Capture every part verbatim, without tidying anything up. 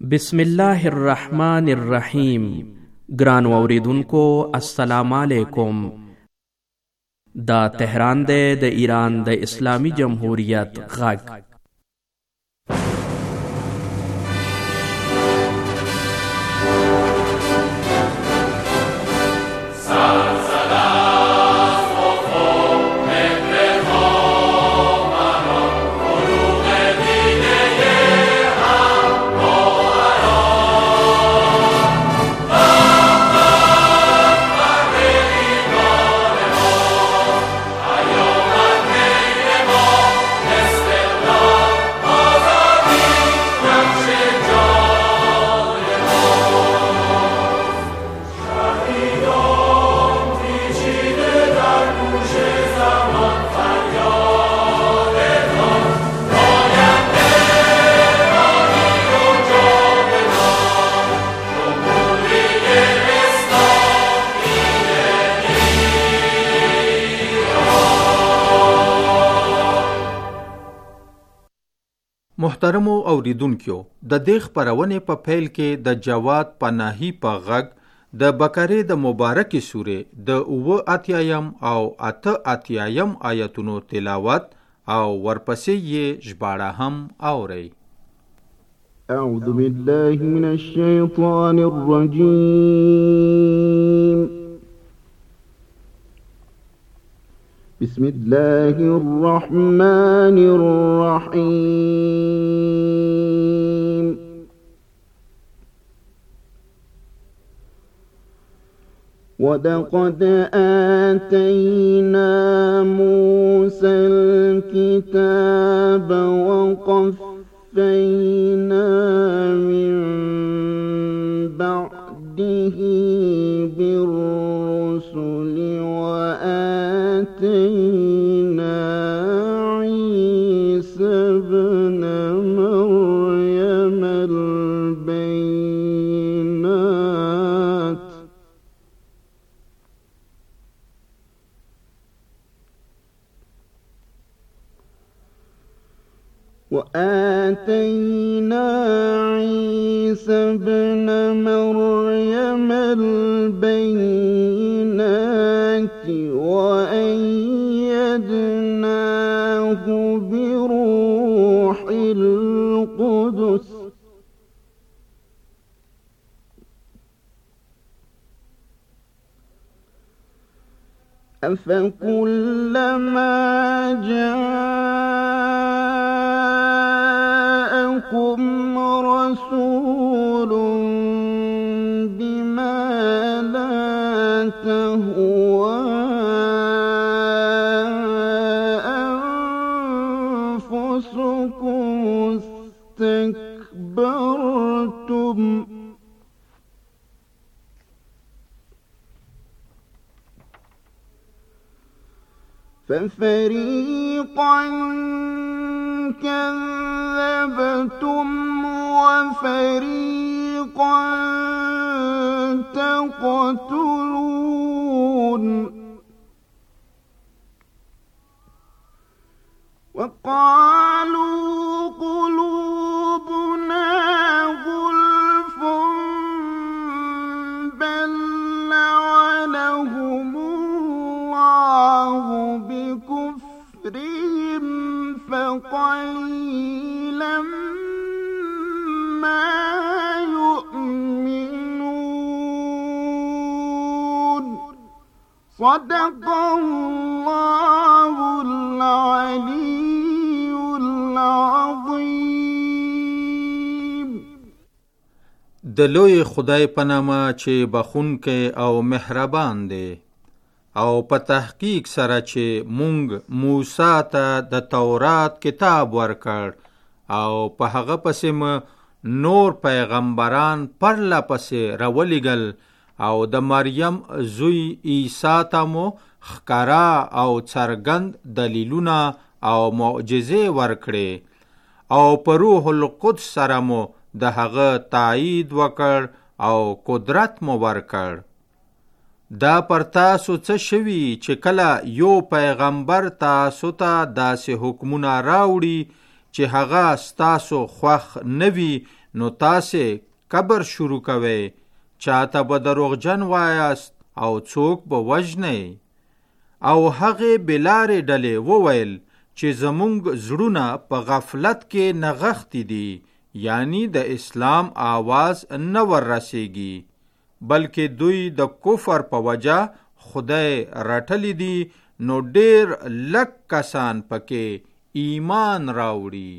بسم الله الرحمن الرحیم. ګرانو اوریدونکو السلام علیکم. دا تهران دی د ایران د اسلامی جمهوریت غږ. محترمو اوریدونکو، د دې خپرونې په پیل کې د جواد پناهي په غږ د بقرې د مبارکې سورې د اووه اتیایم او اته اتیایم آیتونو تلاوت او ورپسې یې ژباړه هم اورئ. اعوذ بالله من الشیطان الرجیم. بسم الله الرحمن الرحيم. ولقد آتينا موسى الكتاب وقفينا من بعده بالرسل وآتينا عيسى ابن مريم البينات وآتينا عيسى ابن مريم البينات وأيدناه بروح القدس أفكلما جاءكم رسول بما لا تهوى أنفسكم استكبرتم ففريقا كذبتم وفريقا تقتلون وقالوا قلوبنا غلف بل لعنهم الله بكفرهم فقليلا ما يؤمنون. صدق الله العلي العظيم. د لوی خدای په نامه چې بخښونکی او مهربان دی، او په تحقیق سره چې مونږ موسی ته د تورات کتاب ورکړ او په هغه پسې م نور پیغمبران پرله پسې راولېږل او د مریم زوی عیسی ته مو ښکاره او څرګند دلیلونه او معجزې ورکړې او په روح القدس سره مو د هغه تایید وکړ او قدرت مو ورکړ. دا پر تاسو څه شوي چې کله یو پیغمبر تاسو ته داسې حکمونه راوړي چې هغه ستاسو خوښ نه وي، نو تاسې کبر شروع کوئ، چاته به دروغجن وایاست او څوک به وژنئ. او هغې بلارې ډلې وویل چې زمونږ زړونه په غفلت کې نغښتي دي، یعنی د اسلام آواز نه ور رسیږي، بلکې دوی د کفر په وجه خدای رټلی دي، نو ډیر لږ کسان پکې ایمان راوړي.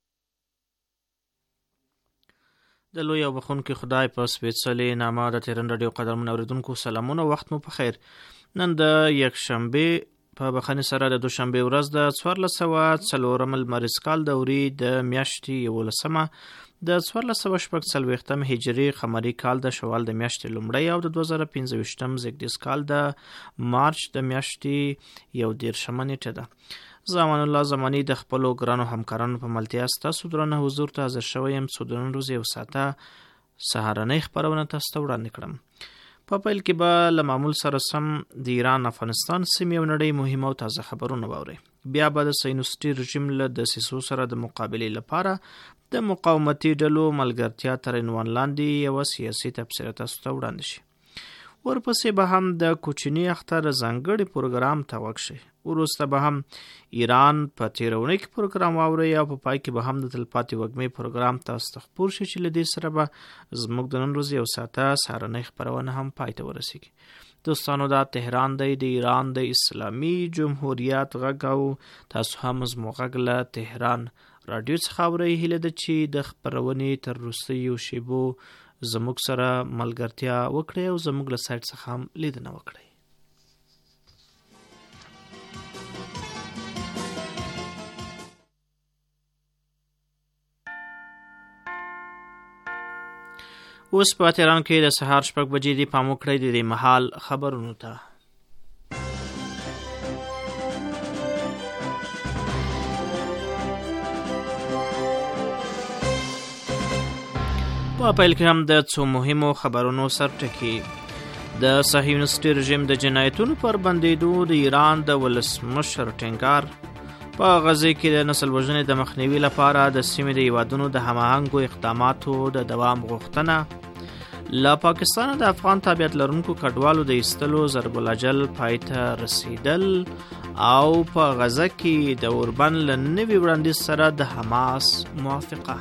د لوی او بخونکي خدای په سپېڅلې نامه د تهران راډیو قدرمن اورېدونکو سلامونه، وخت مو په خیر. نن د یکشنبې په بخښنې سره د دوشنبې ورځ د څوارلس سوه څلورم لمریز کال د وري د میاشتې یولسمه د څوارلس سوه شپږ څلوېښتم هجري قمري کال د شوال د میاشتې لومړۍ او د دوه زره پنځه ویشتم زېږدیز کال د مارچ د میاشتې یو دېرشمه نیټه ده. زه امان الله زماني د خپلو ګرانو همکارانو په ملتیا ستاسو درانه حضور ته حاضر شوی یم څو د نن ورځې یو ساعته سهارنۍ خپرونه تاسو ته وړاندې کړم. په پیل کې به له معمول سره سم د ایران افغانستان سیمې او نړۍ مهم او تازه خبرونه واورئ. بیا به د صهیونیستي رژیم له دسیسو سره د مقابلې لپاره د مقاومتي ډلو ملګرتیا تر عنوان لاندې یوه سیاسي تبصره تاسو ته وړاندې شي. ورپسې به هم د کوچني اختر ځانګړي پروګرام ته غوږ شئ. وروسته به هم ایران په تېرونۍ کې پروګرام واورئ او په پای کې به هم د تلپاتې وږمې پروګرام تاسو ته خپور شي چې له دې سره به زموږ د نن ورځې یو ساعته سهارنۍ خپرونه هم پای ته ورسیږي. دوستانو دا تهران دی، د ایران د اسلامي جمهوریت غږ او تاسو هم زموږ غږ له تهران راډیو څخه اورئ. هیله ده چې د خپرونې تر وروستیو شیبو زموږ سره ملګرتیا وکړئ او زموږ له سایټ څخه هم لیدنه وکړئ. اوس په تهران کې د سهار شپږ بجې دي. پام وکړئ د دې مهال خبرونو ته. په پیل کې هم د څو مهمو خبرونو سرټکي. د صهیونیستي رژیم د جنایتونو پر بندېدو د ایران د ولسمشر ټینګار. په غزه کې د نسل وژنې د مخنیوي لپاره د سیمې د هیوادونو د هماهنګو اقداماتو د دوام غوښتنه. له پاکستانه د افغان تابعیت لرونکو کډوالو د ایستلو ضرب الاجل پای ته رسیدل او په غزه کې د اوربن له نوي وړاندیز سره د حماس موافقه.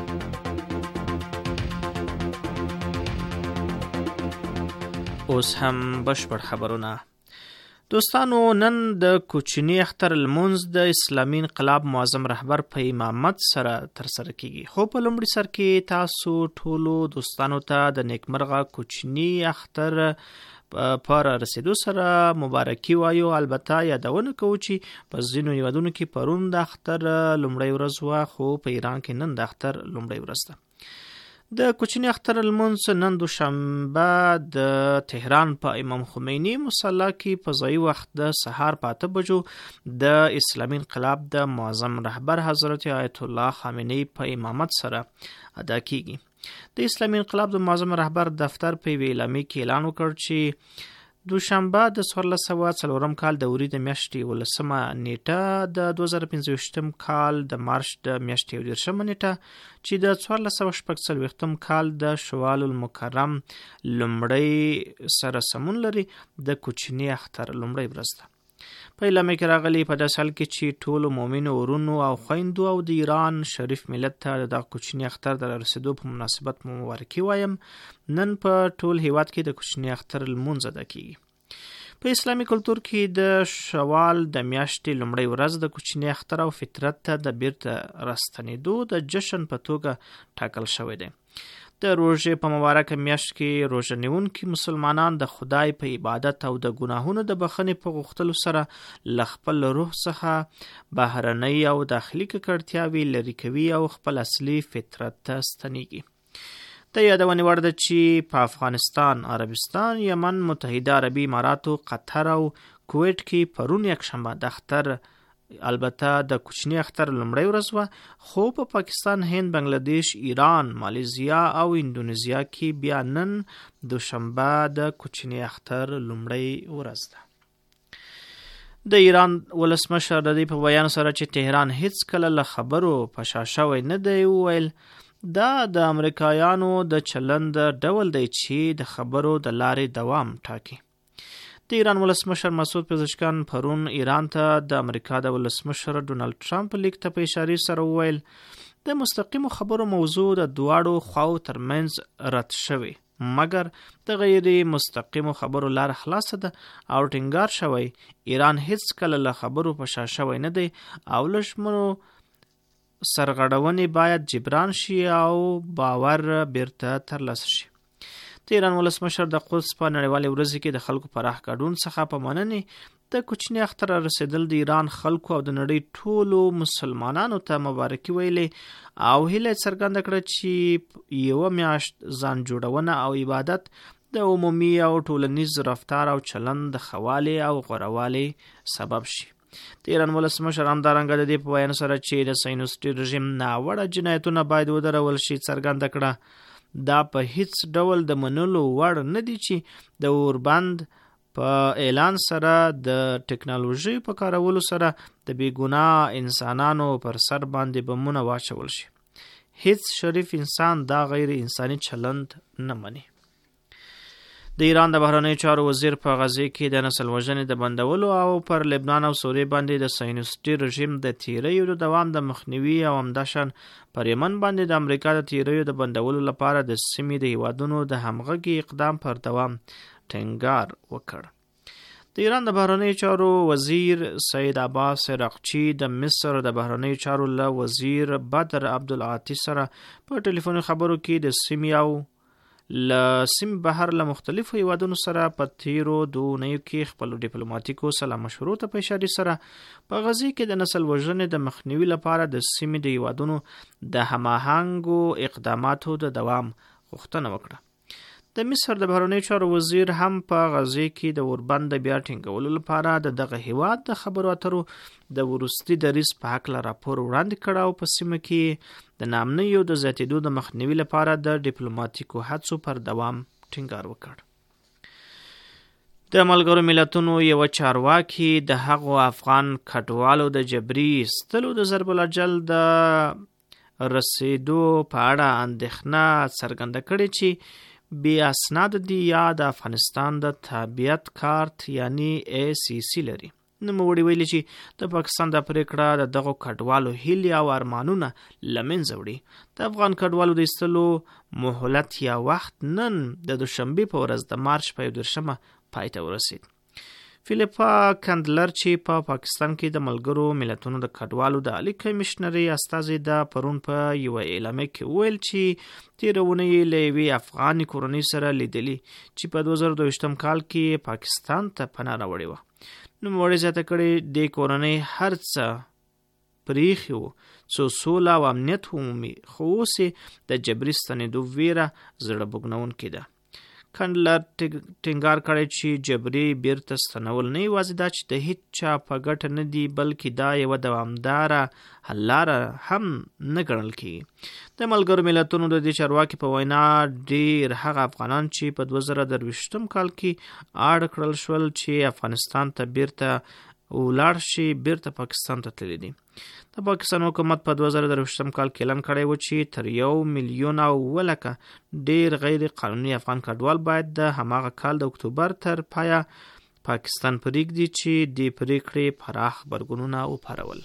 اوس هم بشپړ خبرونه. دوستانو، نن د کوچني اختر لمونځ د اسلامي انقلاب معظم رهبر په امامت سره ترسره کیږي. خو په لومړي سر کې تاسو ټولو دوستانو ته د نیکمرغه کوچني اختر پر رسیدو سره مبارکي وایو. البته یادونه کوو چې په ځینو هیوادونو کې پرون د اختر لومړۍ ورځ وه، خو په ایران کې نن د اختر لومړۍ ورځ ده. د کوچني اختر لمونځ نن دوشنبه د تهران په امام خمیني مصلی کې په ځایي وخت د سهار په اته بجو د اسلامي انقلاب د معظم رهبر حضرت آیت الله خامنه‌ای په امامت سره ادا کیږي. د اسلامي انقلاب د معظم رهبر دفتر په یوې اعلامیه کې اعلان وکړ چې دوشنبه د څوارلس سوه څلورم کال د وري د میاشتې یولسمه نیټه د دوه زره پنځه ویشتم کال د مارچ د میاشتې یو دېرشمه نیټه چې د څوارلس سوه شپږ څلوېښتم کال د شوال المکرم لومړۍ سره سمون لري د کوچني اختر لومړۍ ورځ ده. په اعلامیه کې راغلي په داسې حال کې چې ټولو مؤمنو ورونو او خویندو او د ایران شریف ملت ته د کوچني اختر د رسیدو په مناسبت مبارکي وایم. نن په ټول هیواد کې د کوچني اختر لمونځ ادا کیږي. په اسلامي کلتور کې د شوال د میاشتې لومړۍ ورځ د کوچني اختر او فطرت ته د بیرته راستنېدو د جشن په توګه ټاکل شوی دی. د روژې په مبارکه میاشت کې روژه نیونکي مسلمانان د خدای په عبادت او د ګناهونو د بخښنې په غوښتلو سره له خپل روح څخه بهرنۍ او داخلي ککړتیاوې لرې کوي او خپل اصلي فطرت ته ستنېږي. د یادونې وړ ده چې په افغانستان، عربستان، یمن، متحده عربي اماراتو، قطر او کویټ کې پرون یکشنبه د اختر البته د کوچني اختر لومړۍ ورځ وه، خو په پاکستان، هند، بنگلادیش، ایران، مالیزیا او اندونیزیا کې بیا نن دوشنبه د کوچني اختر لومړۍ ورځ ده. د ایران ولسمشر د دې په بیان سره چې تهران هیڅ کله له خبرو په شا شوی نه دی وویل دا د امریکایانو د چلند ډول دی چې د خبرو د لارې دوام ټاکي. د ایران ولسمشر مسعود پزشکیان پرون ایران ته د امریکا د ولسمشر ډونالد ټرمپ لیک ته په اشاره سره وویل د مستقیمو خبرو موضوع د دواړو خواو ترمنځ رد شوی، مګر د غیر مستقیمو خبرو لار خلاصه ده او ټینګار شوی ایران هیڅ کله له خبرو په شا شوی نه دی او لشمنو سرغړونې باید جبران شي او باور بیرته ترلاسه شي. د ایران ولسمشر د قدس په نړیوالې ورځ کې د خلکو پراخ ګډون څخه په مننې د کوچني اختر رسیدل د ایران خلکو او د نړۍ ټولو مسلمانانو ته مبارکي ویلې او هیله څرګنده کړه چې یو میاشت ځان جوړونه او عبادت د عمومي او ټولنیز رفتار او چلند د خوالي او غوروالي سبب شي. د ایران ولسمشر همدارنګه د دې په وینا سره چې د صهیونیستي رژیم ناوړه جنایتونه باید ودرول شي څرګنده کړه دا په هیڅ ډول د منلو وړ نه دي چې د اوربند په اعلان سره د ټکنالوژي په کارولو سره د بیګناه انسانانو پر سر باندې بمونه واچول شي. هیڅ شریف انسان دا غیر انساني چلند نه مني. د ایران د بهرنیو چارو وزیر په غزه کې د نسل وژنې د بندولو او پر لبنان او سوریه باندې د صهیونیستي رژیم د تیریو د دوام د مخنیوي او همداشان پر یمن باندې د امریکا د تیریو د بندولو لپاره د سیمې د هیوادونو د همغږي اقدام پر دوام ټینګار وکړ. د ایران د بهرنیو چارو وزیر سید عباس رقچی د مصر د بهرنیو چارو له وزیر بدر عبدالعاطی سره په ټلیفوني خبرو کې د سیمې او له سیمې بهر له مختلفو هیوادونو سره په تیرو دونیو کې خپلو ډیپلوماټیکو سلا مشورو ته په اشاره سره په غزه کې د نسل وژنې د مخنیوي لپاره د سیمې د هیوادونو د هماهنګو اقداماتو د دوام غوښتنه وکړه. د مصر د بهرنیو چارو وزیر هم په غزه کې د اوربند د بیا ټینګولو لپاره د دغه هیواد د خبرو اترو د وروستي دریځ په هکله راپور وړاندې کړ او په سیمه کې د ناامنیو د زیاتېدو د مخنیوي لپاره د ډیپلوماټیکو هڅو پر دوام ټینګار وکړ. د ملګرو ملتونو یو چارواکي د هغو افغان کډوالو د جبري ایستلو د ضرب الاجل د رسیدو په اړه اندېښنه څرګنده کړې چې بی اسناد دی یا د افغانستان د تابعیت کارت یعنی ای سی سی لري. نوموړي ویلي چې د پاکستان د پریکړه د دغو کډوالو هیلې او ارمانونه له منځه وړي. د افغان کډوالو د ایستلو مهلت یا وخت نن د دوشنبې په ورځ د مارچ په یو دېرشمه پای ته ورسید. فیلیپا کندلر چې په پا پاکستان کې د ملګرو ملتونو د کډوالو د عالی کمیشنري استازي د پرون په یو اعلامیه کې ویل چې تیرونه یې له یوې افغاني کورنۍ سره لیدلي چې په دوه زره دویشتم کال کې پاکستان ته پناه راوړې وه. نوموړي زیاته کړې دې کورنۍ هر څه پریښي وو څو سوله او امنیت ومومي، خو اوس یې د جبري ستنېدو ویره زړه بوږنونکې ده. کندلر ټینګار کړی چې جبري بیرته ستنول نه یوازې دا چې د هیڅ چا په ګټه نه دي بلکې دا یوه دوامداره حل لاره هم نه ګڼل کېږي. د ملګرو ملتونو د دې چارواکي په وینا ډېر هغه افغانان چې په دوه زره درویشتم کال کې اړ کړل شول چې افغانستان ته بیرته ولاړ شي بیرته پاکستان ته تللي دي. د پاکستان حکومت په دوه زره درویشتم کال کې اعلان کړی و چې تر یو میلیون او اووه لکه ډېر غیر قانوني افغان کډوال باید د هماغه کال د اکتوبر تر پایه پاکستان پرېږدي چې دې پرېکړې پراخ غبرګونونه وپارول.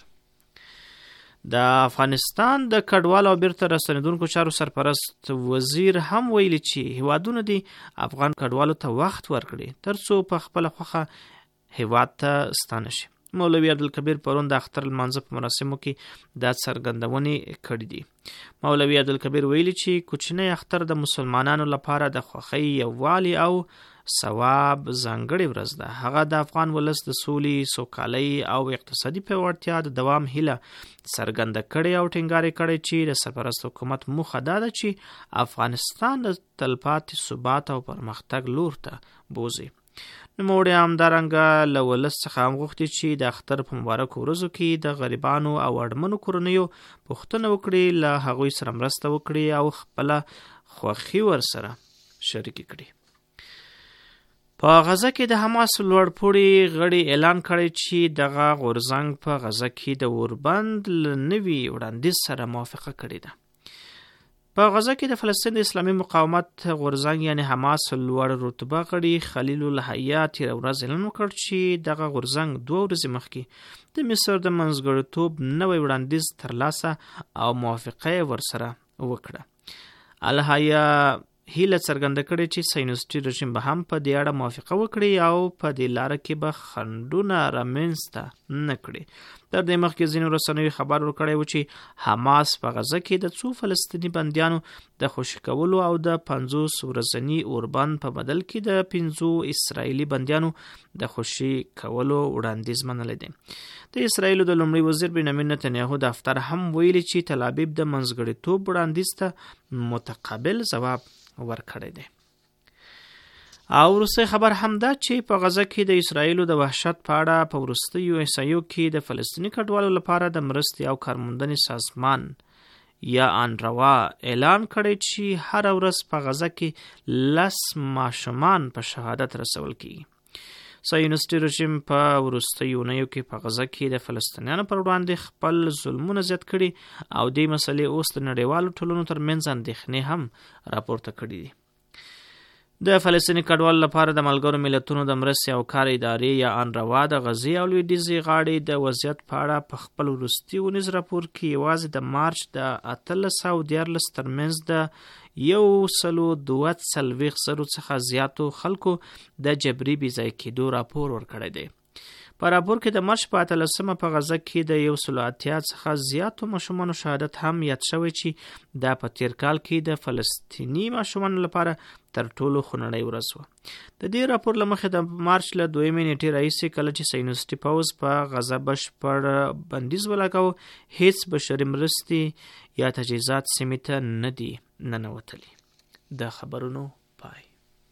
د افغانستان د کډوالو او بیرته راستنېدونکو چارو سرپرست وزیر هم ویلي چې هیوادونه دي افغان کډوالو ته وخت ورکړي تر څو په خپله خوښه هیواد ته ستانه شي. مولوي عبدالکبیر پرون د اختر لمانځه په مراسمو کې دا څرګندونې کړې دي. مولوي عبدالکبیر ویلي چې کوچنی اختر د مسلمانانو لپاره د خوښۍ، یووالي او ثواب ځانګړې ورځ ده. هغه د افغان ولس د سولې، سوکالۍ او اقتصادي پیاوړتیا د دوام هیله څرګنده کړې او ټینګار کړی چې د سرپرست حکومت موخه دا ده چې افغانستان د تلپاتې ثبات او پرمختګ لور ته بوځي. نوموړي همدارنګه له ولس څخه هم غوښتي چې د اختر په مبارکو ورځو کې د غریبانو او اړمنو کورنیو پوښتنه وکړي، له هغوی سره مرسته وکړي او خپله خوښي ورسره شریکې کړي. په غزه کې د حماس لوړپوړي غړي اعلان کړی چې دغه غورځنګ په غزه کې د اوربند له نوي وړاندیز سره موافقه کړې ده. په غزه کې د فلسطین د اسلامي مقاومت غورځنګ یعنی حماس لوړ رتبه غړي خلیل الحیا تېره ورځ اعلان وکړ چې دغه غورځنګ دوه ورځې مخکې د مصر د منځګړیتوب نوی وړاندیز ترلاسه او موافقه یې ورسره وکړه. الحیا هیله څرګنده کړې چې صهیونیستي رژیم به هم په دې اړه موافقه وکړي او په دې لاره کې به خنډونه رامنځته نه کړي. تر دې مخکې ځینو رسنیو خبر ورکړی و چې حماس په غزه کې د څو فلسطیني بندیانو د خوشي کولو او د پنځوس ورځني اوربند په بدل کې د پنځو اسرائیلي بندیانو د خوشي کولو وړاندیز منلی دی. د اسرائیلو د لومړي وزیر بنیامین نتنیاهو دفتر هم ویلي چې تل ابیب د منځګړیتوب وړاندیز ته متقابل ځواب ورکړی دی. او وروستی خبر هم دا چې په غزه کې د اسرائیلو د وحشت په اړه په وروستیو احصایو کې د فلسطیني کډوالو لپاره د مرستې او کارموندنې سازمان یا انروا اعلان کړی چې هر ورځ په غزه کې لس ماشومان په شهادت رسول کیږي. صهیونیستي رژیم په وروستیو اونیو کې په غزه کې د فلسطینیانو پر وړاندې خپل ظلمونه زیات کړي او دې مسلې اوس د نړیوالو ټولنو ترمنځ اندېښنې هم راپورته کړي دي. د فلسطیني کډوالو لپاره د ملګرو ملتونو د مرستې او کار ادارې یا انروا د غزې او لویدیځې غاړې د وضعیت په اړه په خپل وروستي اونیز راپور کې یوازې د مارچ د اتلس سوه دیارلس ترمنځ د یو سلو دوه څلوېښت زرو څخه زیاتو خلکو د جبري بېځای کېدو راپور ورکړی دی. په راپور کې د مارچ په اتلسمه په غزه کې د یو سلو اتیا څخه زیاتو ماشومانو شهادت هم یاد شوی چې دا په تیر کال کې د فلسطیني ماشومانو لپاره تر ټولو خونړۍ ورځ وه. د دې راپور له مخې د مارچ له دویمې نیټې راهیسې کله چې صهیونیستي پوځ په غزه بشپړ بندیز ولګاوه هیڅ بشري مرستې یا تجهیزات سیمې ته نه دي ننوتلي. د خبرونو پای.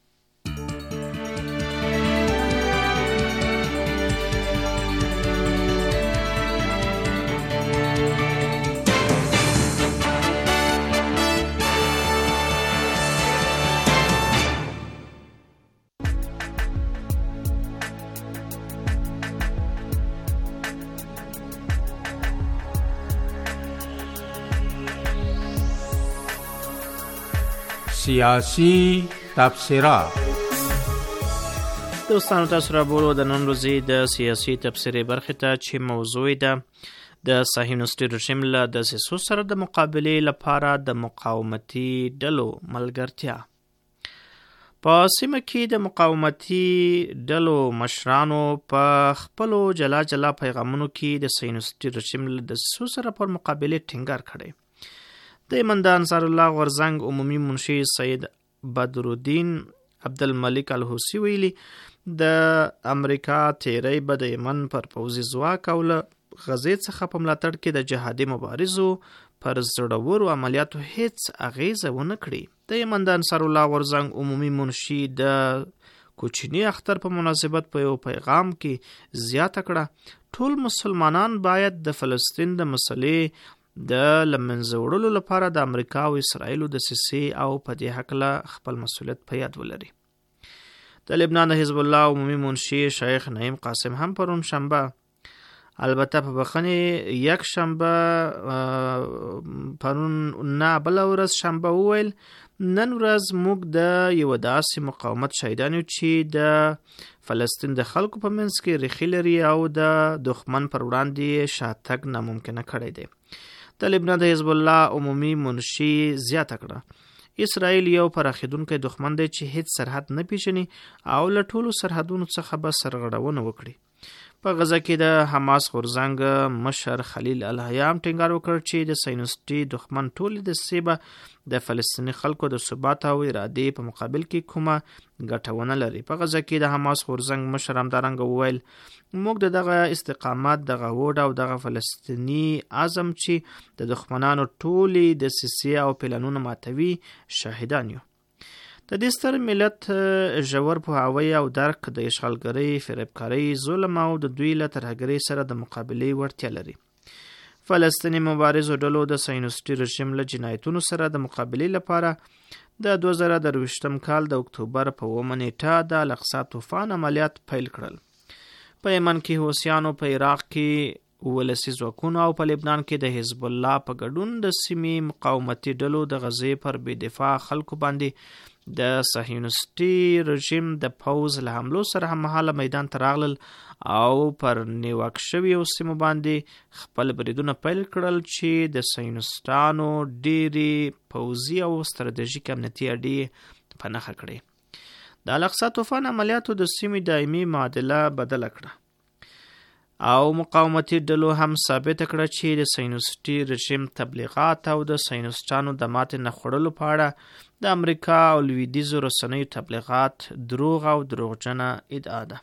سیاسی تبصره. دوستانو تاسو را بولو د نن ورځې د سیاسي تبصرې برخې ته چې موضوع ده د صهیونیستي رژیم له دسیسو سره د مقابلې لپاره د مقاومتي ډلو ملګرتیا. په سیمه کې د مقاومتي ډلو مشرانو په خپلو جلا جلا پیغامونو کې د صهیونیستي رژیم له دسیسو سره پر مقابلې ټینګار کړی. د یمن د انصار الله غورځنګ عمومي منشي سید بدرالدین عبدالملک الحوثي ویلي د امریکا تیری به د یمن پر پوځي ځواک او له غزې څخه په ملاتړ کې د جهادي مبارزو پر زړورو عملیاتو هیڅ اغیزه ونه کړي. د یمن د انصار الله غورځنګ عمومي منشي د کوچني اختر په مناسبت په یو پیغام کې زیاته کړه ټول مسلمانان باید د فلسطین د مسلې د لمنځه وړلو لپاره د امریکا او اسرائیلو د دسیسې او په دې هکله خپل مسؤلیت په یاد ولري. د لبنان د حزب الله عمومي منشي شیخ نعیم قاسم هم پرون شنبه البته په بخښنې یک شنبه پرون نه بله ورځ شنبه وویل نن ورځ موږ د یو داسې مقاومت شهیدان یو چې د فلسطین د خلکو په منځ کې ریښې لري او د دښمن پر وړاندې شاتګ ناممکنه کړی دی. د لبنان د حزب الله عمومي منشي زیاته کړه اسرائیل یو پراخېدونکی دښمن دی چې هیڅ سرحد نه پیژني او له ټولو سرحدونو څخه به سرغړونه وکړي. په غزه کې د حماس غورځنګ مشر خلیل الحیا هم ټینګار وکړ چې د صهیونیستي دښمن ټولې دسیسې به د فلسطیني خلکو د ثبات او ارادې په مقابل کې کومه ګټه ونه لري. په غزه کې د حماس غورځنګ مشر همدارنګه وویل موږ د دغه استقامت دغه هوډ او دغه فلسطیني عزم چې د دښمنانو ټولې دسیسې او پلانونه ماتوي شاهدان یو. د دې ستر ملت ژور پوهاوی او درک د اشغالګرۍ، فریبکارۍ، ظلم او د دوی له ترهګرۍ سره د مقابلې وړتیا لري. فلسطیني مبارزو ډلو د صهیونیستي رژیم له جنایتونو سره د مقابلې لپاره د دوه زره درویشتم کال د اکتوبر په اوومه نیټه د الاقصی طوفان عملیات پیل کړل. په یمن کې حوثیانو په عراق کې ولسي ځواکونو او په لبنان کې د حزب الله په ګډون د سیمې مقاومتي ډلو د غزې پر بې دفاع خلکو باندې د صهیونیستي رژیم د پوځ له حملو سره هممهاله میدان ته راغلل او پر نیواک شویو سیمو باندې خپل بریدونه پیل کړل چې د صهیونیستانو ډېرې پوځي او ستراتیژیک امنیتي اډې په نښه کړې. د الاقصی طوفان عملیاتو د سیمې دایمي معادله بدله کړه او مقاومتي ډلو هم ثابته کړه چې د صهیونیستي رژیم تبلیغات او د صهیونیستانو د ماتې نه خوړلو په اړه د امریکا او لویدیځو رسنیو تبلیغات دروغ او دروغجنه ادعا ده.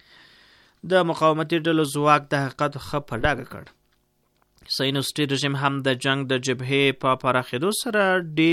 د مقاومتي ډلو ځواک د حقیقت ښه په ډاګه کړ. صهیونیستي رژیم هم د جنگ د جبهې په پراخېدو سره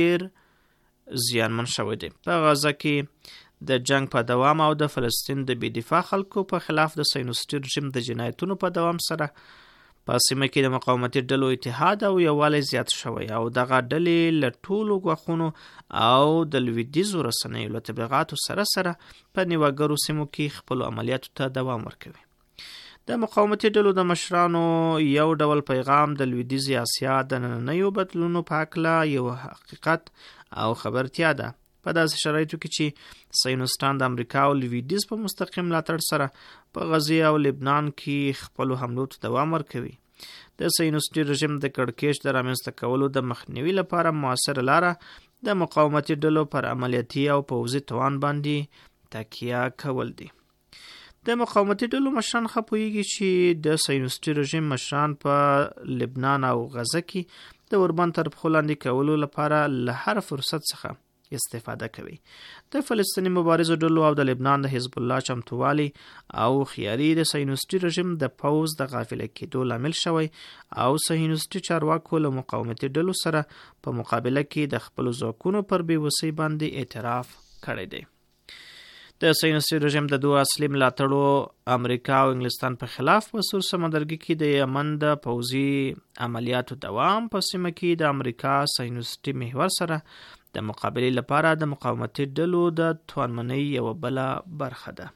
ډیر زیانمن شوی دی. په غزه کې د جنگ په دوام او د فلسطین د بې دفاع خلکو په خلاف د صهیونیستي رژیم د جنایتونو په دوام سره په سیمه کې د مقاومتي ډلو اتحاد او یووالی زیات شوی او دغه ډلې له ټولو ګواښونو او د لویدیځو رسنیو له تبلیغاتو سره سره په نیواګرو سیمو کې خپلو عملیاتو ته دوام ورکوي. د مقاومتي ډلو د مشرانو یو ډول پیغام د لویدیځې اسیا د نننیو بدلونونو په هکله یو حقیقت او خبرتیا ده. په داسې شرایطو کې چې صهیونیستان د امریکا او لویدیځ په مستقیم ملاتړ سره په غزې او لبنان کې خپلو حملو ته دوام ورکوي. د صهیونیستي رژیم د کړکېچ د رامنځته کولو د مخنیوي لپاره موثره لاره د مقاومتي ډلو پر عملیاتي او پوځي توان باندې تکیه کول دي. د مقاومتي ډلو مشران ښه پوهیږي چې د صهیونیستي رژیم مشران په لبنان او غزه کې د اوربند تر پښو لاندې کولو لپاره له هر فرصت څخه استفاده کوي. د فلسطیني مبارزو ډلو او د لبنان د حزب الله چمتووالی او خیاري د صهیونیستي رژیم د پوځ د غافله کېدو لامل شوی او صهیونیستي چارواکو له مقاومتي ډلو سره په مقابله کې د خپلو ځواکونو پر بېوسۍ باندې اعتراف کړی دی. د صهیونیستي رژیم د دوه اصلي ملاتړو امریکا او انګلستان په خلاف په سور سمندرګي کې د یمن د پوځي عملیاتو دوام په سیمه کې د امریکا صهیونیستي محور سره د مقابلې لپاره د مقاومتي ډلو د توانمنۍ یوه بله برخه ده.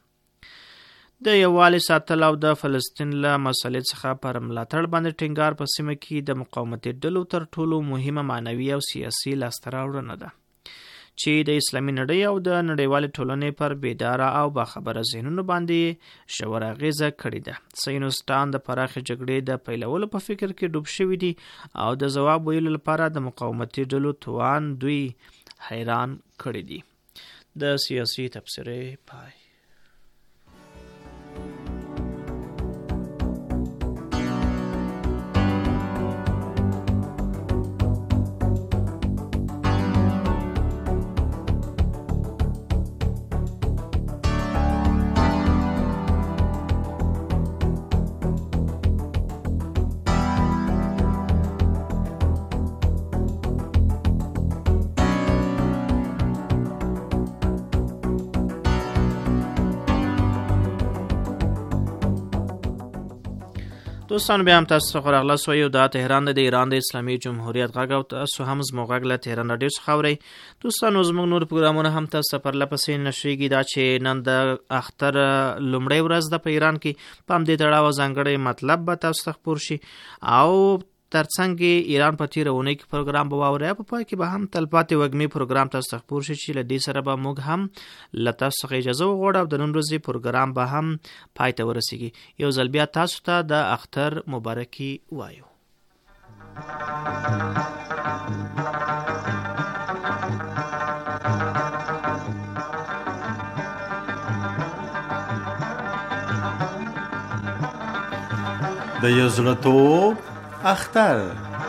د یووالي ساتل او د فلسطین له مسلې څخه پر ملاتړ باندې ټینګار په سیمه کې د مقاومتي ډلو تر ټولو مهمه معنوي او سیاسي لاسته راوړنه ده چې د اسلامي نړۍ او د نړیوالې ټولنې پر بیداره او باخبره ذهنونو باندې ژوره اغیزه کړې ده. صهیونیستان د پراخې جګړې د پیلولو په فکر کې ډوب شوي دي او د ځواب ویلو لپاره د مقاومتي ډلو توان دوی حیران کړي دي. د سیاسي تبصرې پای. دوستان بیا هم تاسو څخه راغلاست وایو دا تهران د ایران د اسلامي جمهوریت غږ او تاسو هم زموږ غږ له تهران راډیو څخه اورئ. دوستانو زموږ نور پروګرامونه هم تاسو پرله پسې نشریږي. دا چې نن د اختر لومړۍ ورځ ده په ایران کې په همدې تړاو ځانګړی مطلب به تاسو ته خپور شي او ترڅنګ ایران په تیره اونۍ کې پروګرام به واورئ. په پای کې به هم تلپاتې وږمې پروګرام تاسو ته خپور شي چې له دې سره به موږ هم له تاسو څخه اجازه وغواړو او د نن ورځې پروګرام به هم پای ته ورسیږي. یو ځل بیا تاسو ته د اختر مبارکي وایو. د یو زړه توب اختر.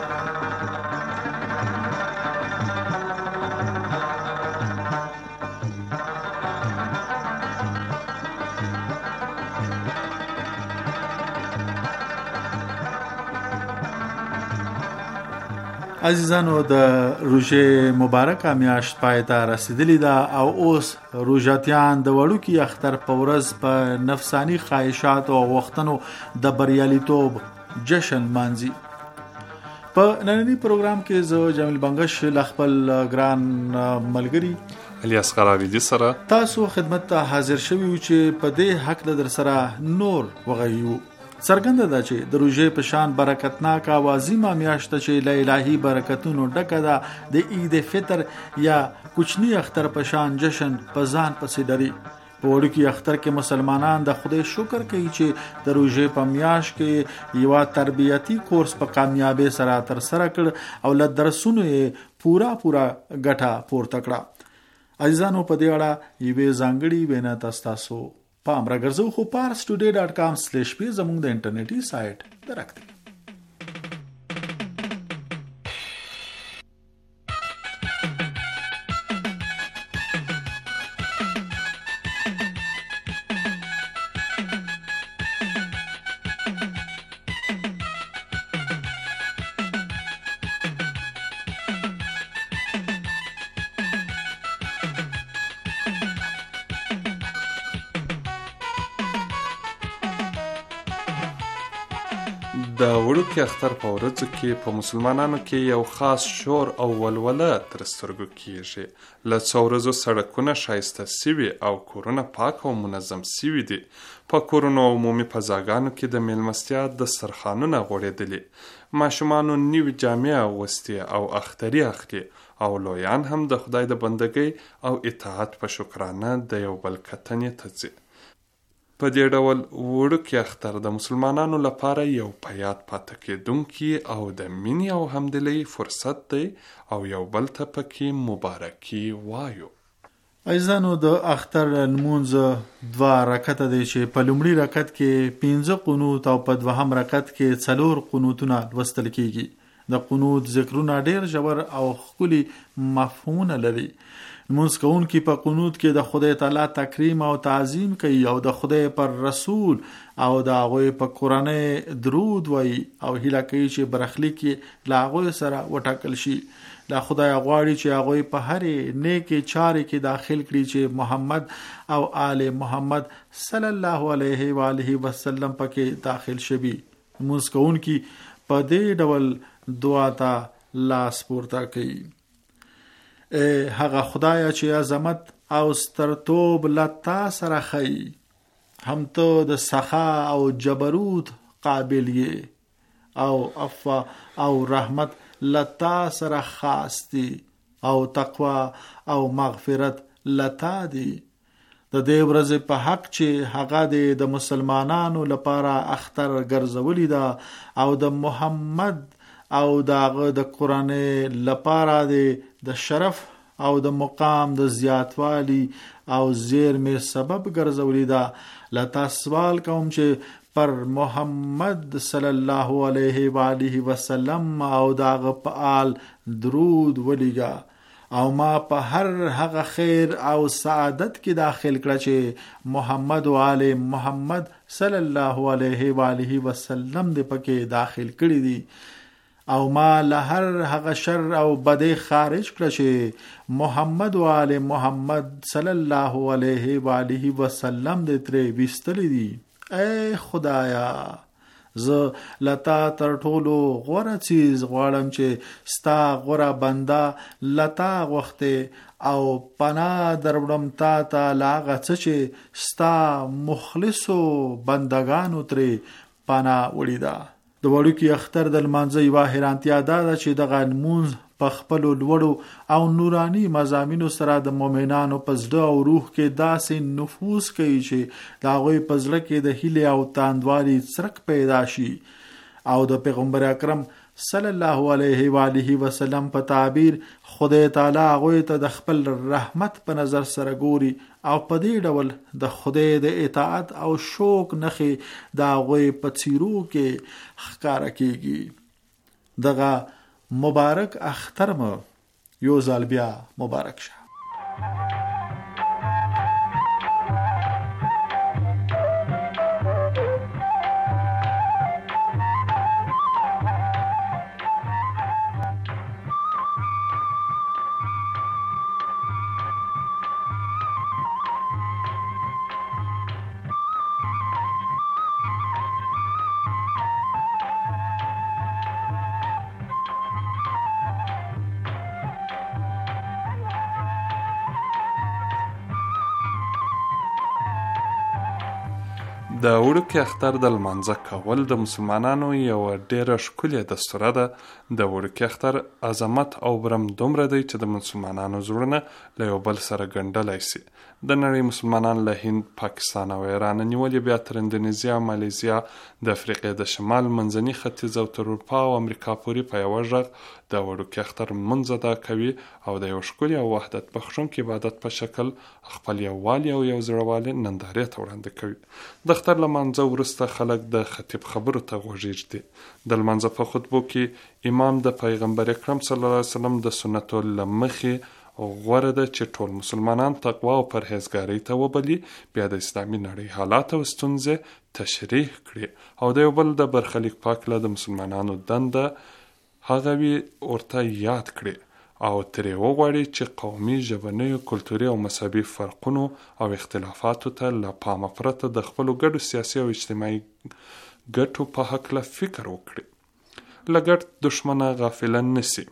عزیزانو د روژې مبارکه میاشت پای ته رسیدلې ده او اوس روژاتیان د وړوکي اختر په ورځ په نفسانی خواهشات او غوښتنو د بریالیتوب جشن مانځي. په نننی پروګرام کې زه جمیل بنگش له خپل ګران ملګری الیاس قراریدي سره تاسو خدمت ته حاضر شوي چې په دې حق در سره نور وغږیو. څرګنده ده چې د روژې په شان برکتناک او عظیمه میاشت چې له الهي برکتونو ډکه ده، د عید فطر یا کوچنی اختر په شان جشن په ځان پسې لري. په وړوکي اختر کې مسلمانان د خدای شکر کوي چې د روژې په میاشت کې یو تربیتی کورس په کامیابی سره تر سره کړ او له درسونو یې پورا پورا ګټه پورته کړه. عزیزانو، په دې اړه یوې ځانګړې وینا تاسو پام راګرځو خو پارس ټوډے ډاټ کام سلیش پی زموږ د انټرنیټي سایټ درکته. د وړوکي اختر په ورځو کې په مسلمانانو کې یو خاص شور او ولوله تر سترګو کیږي. له څو ورځو سړکونه ښایسته سوي او کورونه پاک او منظم سوي دي. په کورونو او عمومي فضاګانو کې د میلمستیا دسترخوانونه غوړېدلي، ماشومانو نوي جامې اغوستې او اختري اخلي، او لویان هم د خدای د بندګۍ او اطاعت په شکرانه د یو بل کتنې ته ځي. په دې ډول وړوکی اختر د مسلمانانو لپاره یو په یاد پاتې کېدونکي او د مینې او همدلۍ فرصت دی او یو بل ته پکې مبارکي وایو. عزیزانو، د اختر لمونځ دوه رکعته دی چې په لومړي رکعت کې پنځه قنوت او په دوهم رکعت کې څلور قنوتونه لوستل کیږي. د قنوت ذکرونه ډیر ژور او ښکلي مفهومونه لري. لمونځ کوونکي په قنوت کې د خدای تعالی تکریم او تعظیم کوي او د خدای پر رسول او د هغوی په کورنۍ درود وایي او هیله کوي چې برخلیک یې له هغوی سره وټاکل شي. له خدای غواړي چې هغوی په هرې نیکې چارې کې داخل کړي چې محمد او آل محمد صلی الله علیه و آله وسلم پکې داخل شوي. لمونځ کوونکي په دې ډول دعا ته لاس پورته کوي: هغه خدای چې عظمت او سترتوب لتا سره خی، هم ته د سخا او جبروت قابل یې، او عفو او رحمت لتا سره خاص دی، او تقوا او مغفرت لتا دی. د دې ورځې په حق چې هغه د مسلمانانو لپاره اختر ګرځولې ده او د محمد او داغه د قرآن لپاره د شرف او د مقام د زیاتوالی او زیرمې سبب ګرځولې ده. لتا سوال کوم چې پر محمد صلی الله علیه و آله وسلم او داغه په آل درود ولیږه او ما په هر هغه خیر او سعادت کې داخل کړه چې محمد او آل محمد صلی الله علیه و آله وسلم دې پکې داخل کړي دي، او ما له هر هغه شر او بدی خارج کړه چې محمد او آل محمد صلی الله علیه و آله وسلم دې ترې وستلی دي. اے خدایا، زه لتا تر ټولو غوره چیز غواړم چې ستا غوره بنده لتا غوښته او پناه دروړم تا ته لاغه څه چې ستا مخلصو بندگانو ترې پناه وړي ده. د وړوکي اختر د لمانځه یوه حیرانتیا دا ده چې دغه لمونځ په خپلو لوړو او نوراني مضامینو سره د مؤمنانو په زړه او روح کې داسې نفوذ کوي چې د هغوی په زړه کې د هیلې او تاندوالي څرک پیدا شي، او د پیغمبر اکرم صلی الله علیه و آله وسلم په تعبیر خدای تعالی هغوی ته د خپل رحمت په نظر سره ګوري او په دې ډول د خدای د اطاعت او شوق نښې د هغوی په څیرو کې ښکاره کیږي. دغه مبارک اختر مو یو ځل بیا مبارک شه. د وړوکي اختر د لمانځه کول د مسلمانانو یوه ډیره ښکلې دستوره ده. د وړوکي اختر عظمت او برم دومره دی چې د مسلمانانو زړونه له یو بل سره ګنډلی سي. د نړۍ مسلمانان له هند، پاکستان او ایران نیولې بیا تر اندونیزیا، مالیزیا، د افریقې د شمال، منځني ختیځ او تر اروپا او امریکا پورې په یوه غږ د وړوکي اختر لمونځ ادا کوي او د یو ښکلي او وحدت بخښونکي عبادت په شکل خپل یووالي او یو زړهوالي نندارې ته وړاندې کوي. د اختر لمانځه وروسته خلک د خطیب خبرو ته غوږېږدي. د لمانځه په خطبو کې امام د پیغمبر اکرم صلی الله علیه وسلم د سنتو له مخې غوره ده چې ټول مسلمانان تقوا او پرهیزګارۍ ته وبلي، بیا د اسلامي نړۍ حالات او ستونزې تشریح کړي او د یو بل د برخلیک پاک له د مسلمانانو دنده هغه وي ورته یاد کړي او ترې وغواړي چې قومي، ژبنیو، کلتوري او مذهبي فرقونو او اختلافاتو ته له پامه پرته د خپلو ګډو سیاسي او اجتماعي ګټو په هکله فکر وکړي، له ګډ دښمنه غافله نسي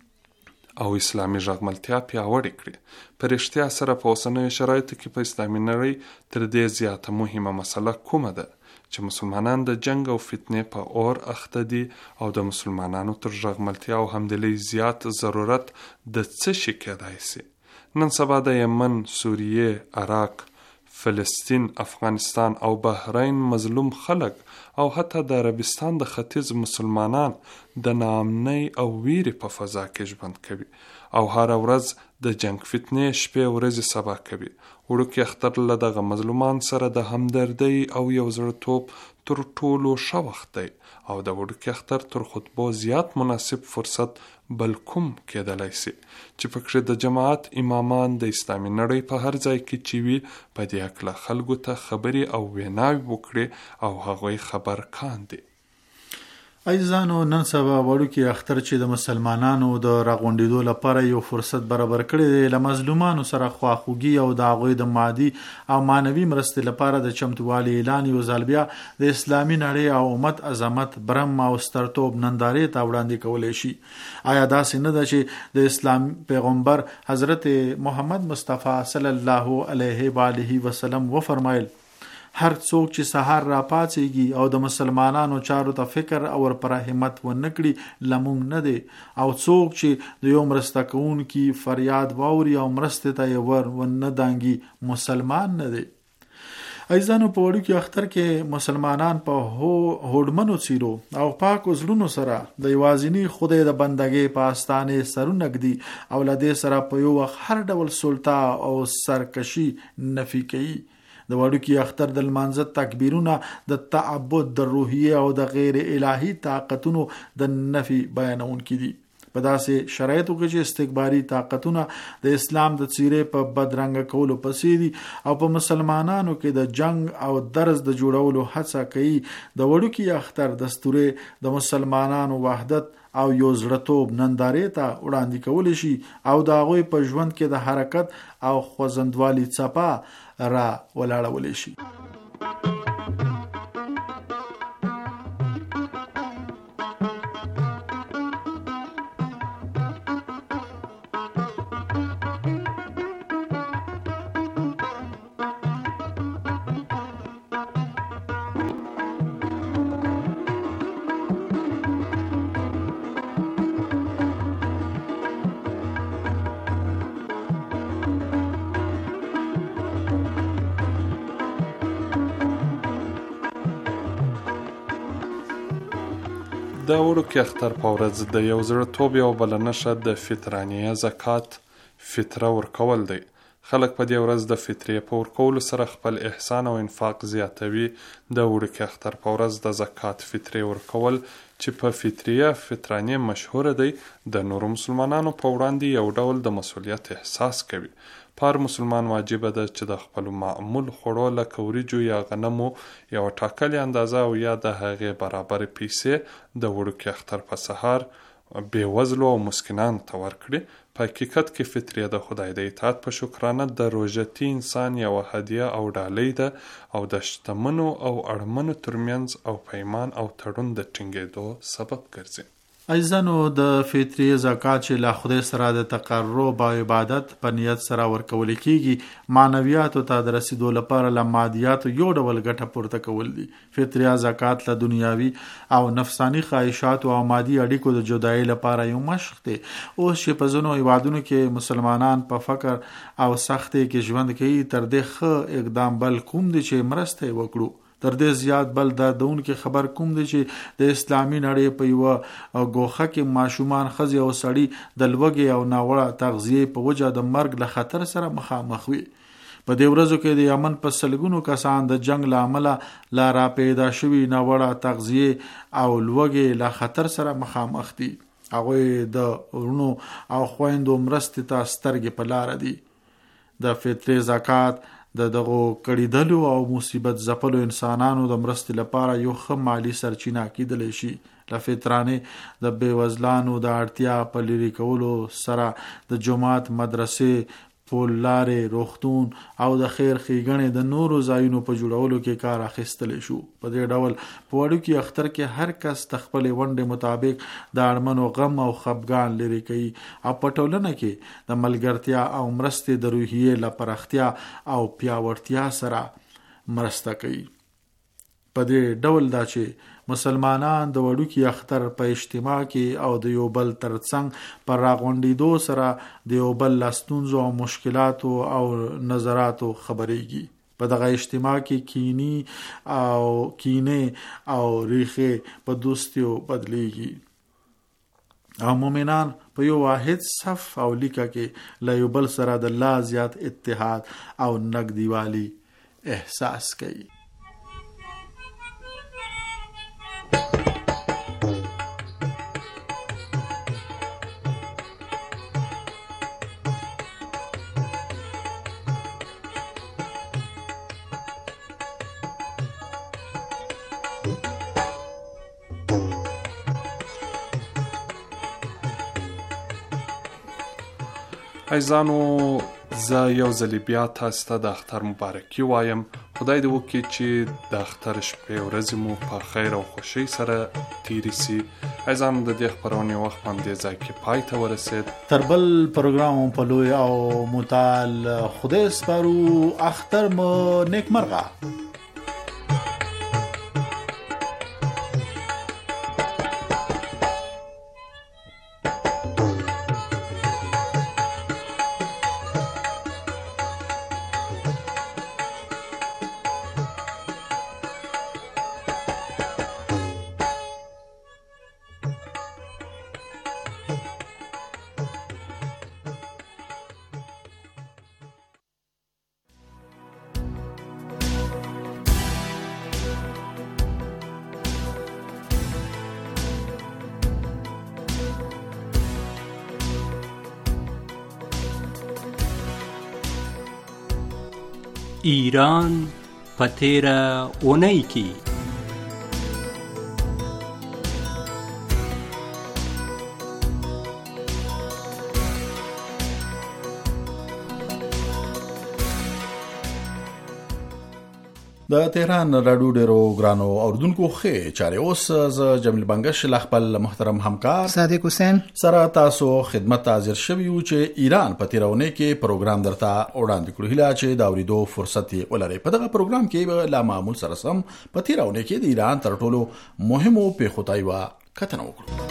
او اسلامي ژغملتیا پیاوړې کړي. په رښتیا سره په اوسنیو شرایطو کې په اسلامي نړۍ تر دې زیاته مهمه مسله کومه ده چې مسلمانان د جنگ او فتنې په اور اخته دي او د مسلمانانو تر ژغملتیا او همدلۍ زیات ضرورت د څه شي کېدای سي. نن سبا د یمن، سوریې، عراق، فلسطین، افغانستان او بحرین مظلوم خلک او حتی د عربستان د ختیځ مسلمانان د ناامنۍ او ویرې په فضا کې ژوند کوي او هره ورځ د جنگ فتنې شپې ورځې سبا کوي. وړوکی اختر له دغه مظلومان سره د همدردۍ او یو زړه‌توب تر ټولو ښه وخت دی او د وړوکی اختر تر خطبو زیات مناسب فرصت بل کوم کېدلی سي چې پکې د جماعت امامان د اسلامي نړۍ په هر ځای کې چې وي په دې هکله خلکو ته خبرې او ویناوې وکړي او هغوی خبر کاندي. عزیزانو، نن سبا وړوکی اختر چې د مسلمانانو د راغونډېدو لپاره یو فرصت برابر کړی دی، له مظلومانو سره خواخوږي او د هغوی د مادي او معنوي مرستې لپاره د چمتووالي اعلان یو ځل بیا د اسلامي نړۍ او امت عظمت، برم او سترتوب نندارې ته وړاندې کولی شي. آیا داسې نه ده چې د اسلام پیغمبر حضرت محمد مصطفی صلی الله علیه و آله وسلم وفرمایل هر څوک چې سحر را پاڅیږي او د مسلمانانو چارو ته فکر او ورپره همت ونه کړي لمونږ نه دی، او څوک چې د یو مرسته کوونکي فریاد واوري او مرستې ته یې ور ونه دانګي مسلمان نه دی. عزیزانو، په وړوکي اختر کې مسلمانان په هوډمنو څیرو او پاکو زړونو سره د یوازیني خدای د بندګۍ په آستانې سرونه ږدي او له دې سره په یو وخت هر ډول سلطه او سرکشي نفي کوي. د وړوکي اختر د لمانځه تکبیرونه د تعبد، د روحیه او د غیر الهي طاقتونو د نفي بیانونکي دي. په داسې شرایطو کې چې استکباري طاقتونه د اسلام د څیرې په بدرنګه کولو پسې دي او په مسلمانانو کې د جنگ او درز د جوړولو هڅه کوي، د وړوکي اختر دستورې د مسلمانانو وحدت او یو زړه‌توب نندارې ته وړاندې کولی شي او د هغوی په ژوند کې د حرکت او خوځندوالي څپه را ولاړولی شي. د وړوکي اختر په ورځ د یو زړه‌توب یوه بله نښه د فطرانیه زکات فطره ورکول دی. خلک په دې ورځ د فطرې په ورکولو سره خپل احسان او انفاق زیاتوي. د وړوکي اختر په ورځ د زکات فطرې ورکول چې په فطریه فطرانیه مشهوره دی، د نورو مسلمانانو په وړاندې یو ډول د مسؤلیت احساس کوي. پر مسلمان واجبه ده چې د خپل معمول خوړو لکه وریجو یا غنمو یو ټاکلې اندازه او یا د هغې برابر پیسې د وړوکي اختر په سهار بېوزلو او مسکینانو ته ورکړي. په حقیقت کې فطریه د خدای د اطاعت په شکرانه د روژتي انسان یوه هدیه او ډالۍ ده او د شتمنو او اړمنو ترمنځ او پیمان او تړون د ټینګېدو سبب ګرځي. عزیزانو د فطري زکات چې له خدای سره د تقرب او عبادت په نیت سره ورکول کیږي معنویات ته د رسیدو لپاره له مادیات یو ډول ګټه پورته کول دي. فطري زکات له دنیاوي او نفسانی خواهشات او مادي اړیکو د جدایي لپاره یو مشق دی. اوس چې په ځینو هیوادونو کې مسلمانان په فقر او سختۍ کې ژوند کوي تر دې ښه اقدام بل کوم دی چې مرسته وکړو. تر دې زیات بل د دون کې خبر کوم دی چې د اسلامي نړۍ په یو ګوخه کې ماشومان خزي او سړی د لوګي او ناوړه تغذیه په وجه د مرګ له خطر سره مخامخ وي. په دې ورځو کې د یمن په سلګونو کسان د جنگ له امله لا را پیدا شوی ناوړه تغذیه او لوګي له خطر سره مخامخ دي. هغه د ورونو او خويندو مرستې ته سترګې په لار دي. د فطري زکات د دغه کړیدلو او مصیبت زپلو انسانانو د مرستې لپاره یو ښه مالی سرچینه کېدلی شي. له فطرانه د بیوزلانو د اړتیا په لري کولو سره د جماعت مدرسې پول لارې روغتون او د خیر ښېګڼې د نورو ځایونو په جوړولو کې کار اخیستلی شو. په دې ډول په وړوکي اختر کې هر کس د خپلې ونډې مطابق د اړمنو غم او خفګان لرې کوي او په ټولنه کې د ملګرتیا او مرستې د روحیې له پراختیا او پیاوړتیا سره مرسته کوي. په دې ډول دا چې مسلمانان د وړوکي اختر په اجتماع کې او د یو بل ترڅنګ پر راغونډېدو سره د یو بل له ستونزو او مشکلاتو او نظراتو خبرېږي. په دغه اجتماع کې کینی او کینې او ریښې په دوستیو بدلیږي او مومنان په یو واحد صف او لیکه کې له یو بل سره د لا زیات اتحاد او نږدېوالي احساس کوي. عزیزانو زه یو ځلې بیا تاسو ته د اختر مبارکي وایم. خدای دې وکړي چې د اختر شپې ورځې مو په خیر او خوښۍ سره تیرې سي. عزیزانو د دې خپرونې وخت باندې ځای کې پای ته ورسېد. تر بل پروګرام په لوی او متعال خدای سپارو. اختر مو نیکمرغه. ایران په تیره اونۍ کې د تهران راډیو ډیرو ګرانو اوردونکو ښه چارې. اوس ز جمیل بنگش ل خپل محترم همکار صادق حسین سره تاسو خدمت حاضر شوی یو چې ایران په تیرونه کې پروګرام درته وړاندې کړو. هله چې دا اوریدو فرصت ولري. په دغه پروګرام کې لا معمول سره سم په تیرونه کې د ایران تر ټولو مهمو پیښو ته کتنه وکړو.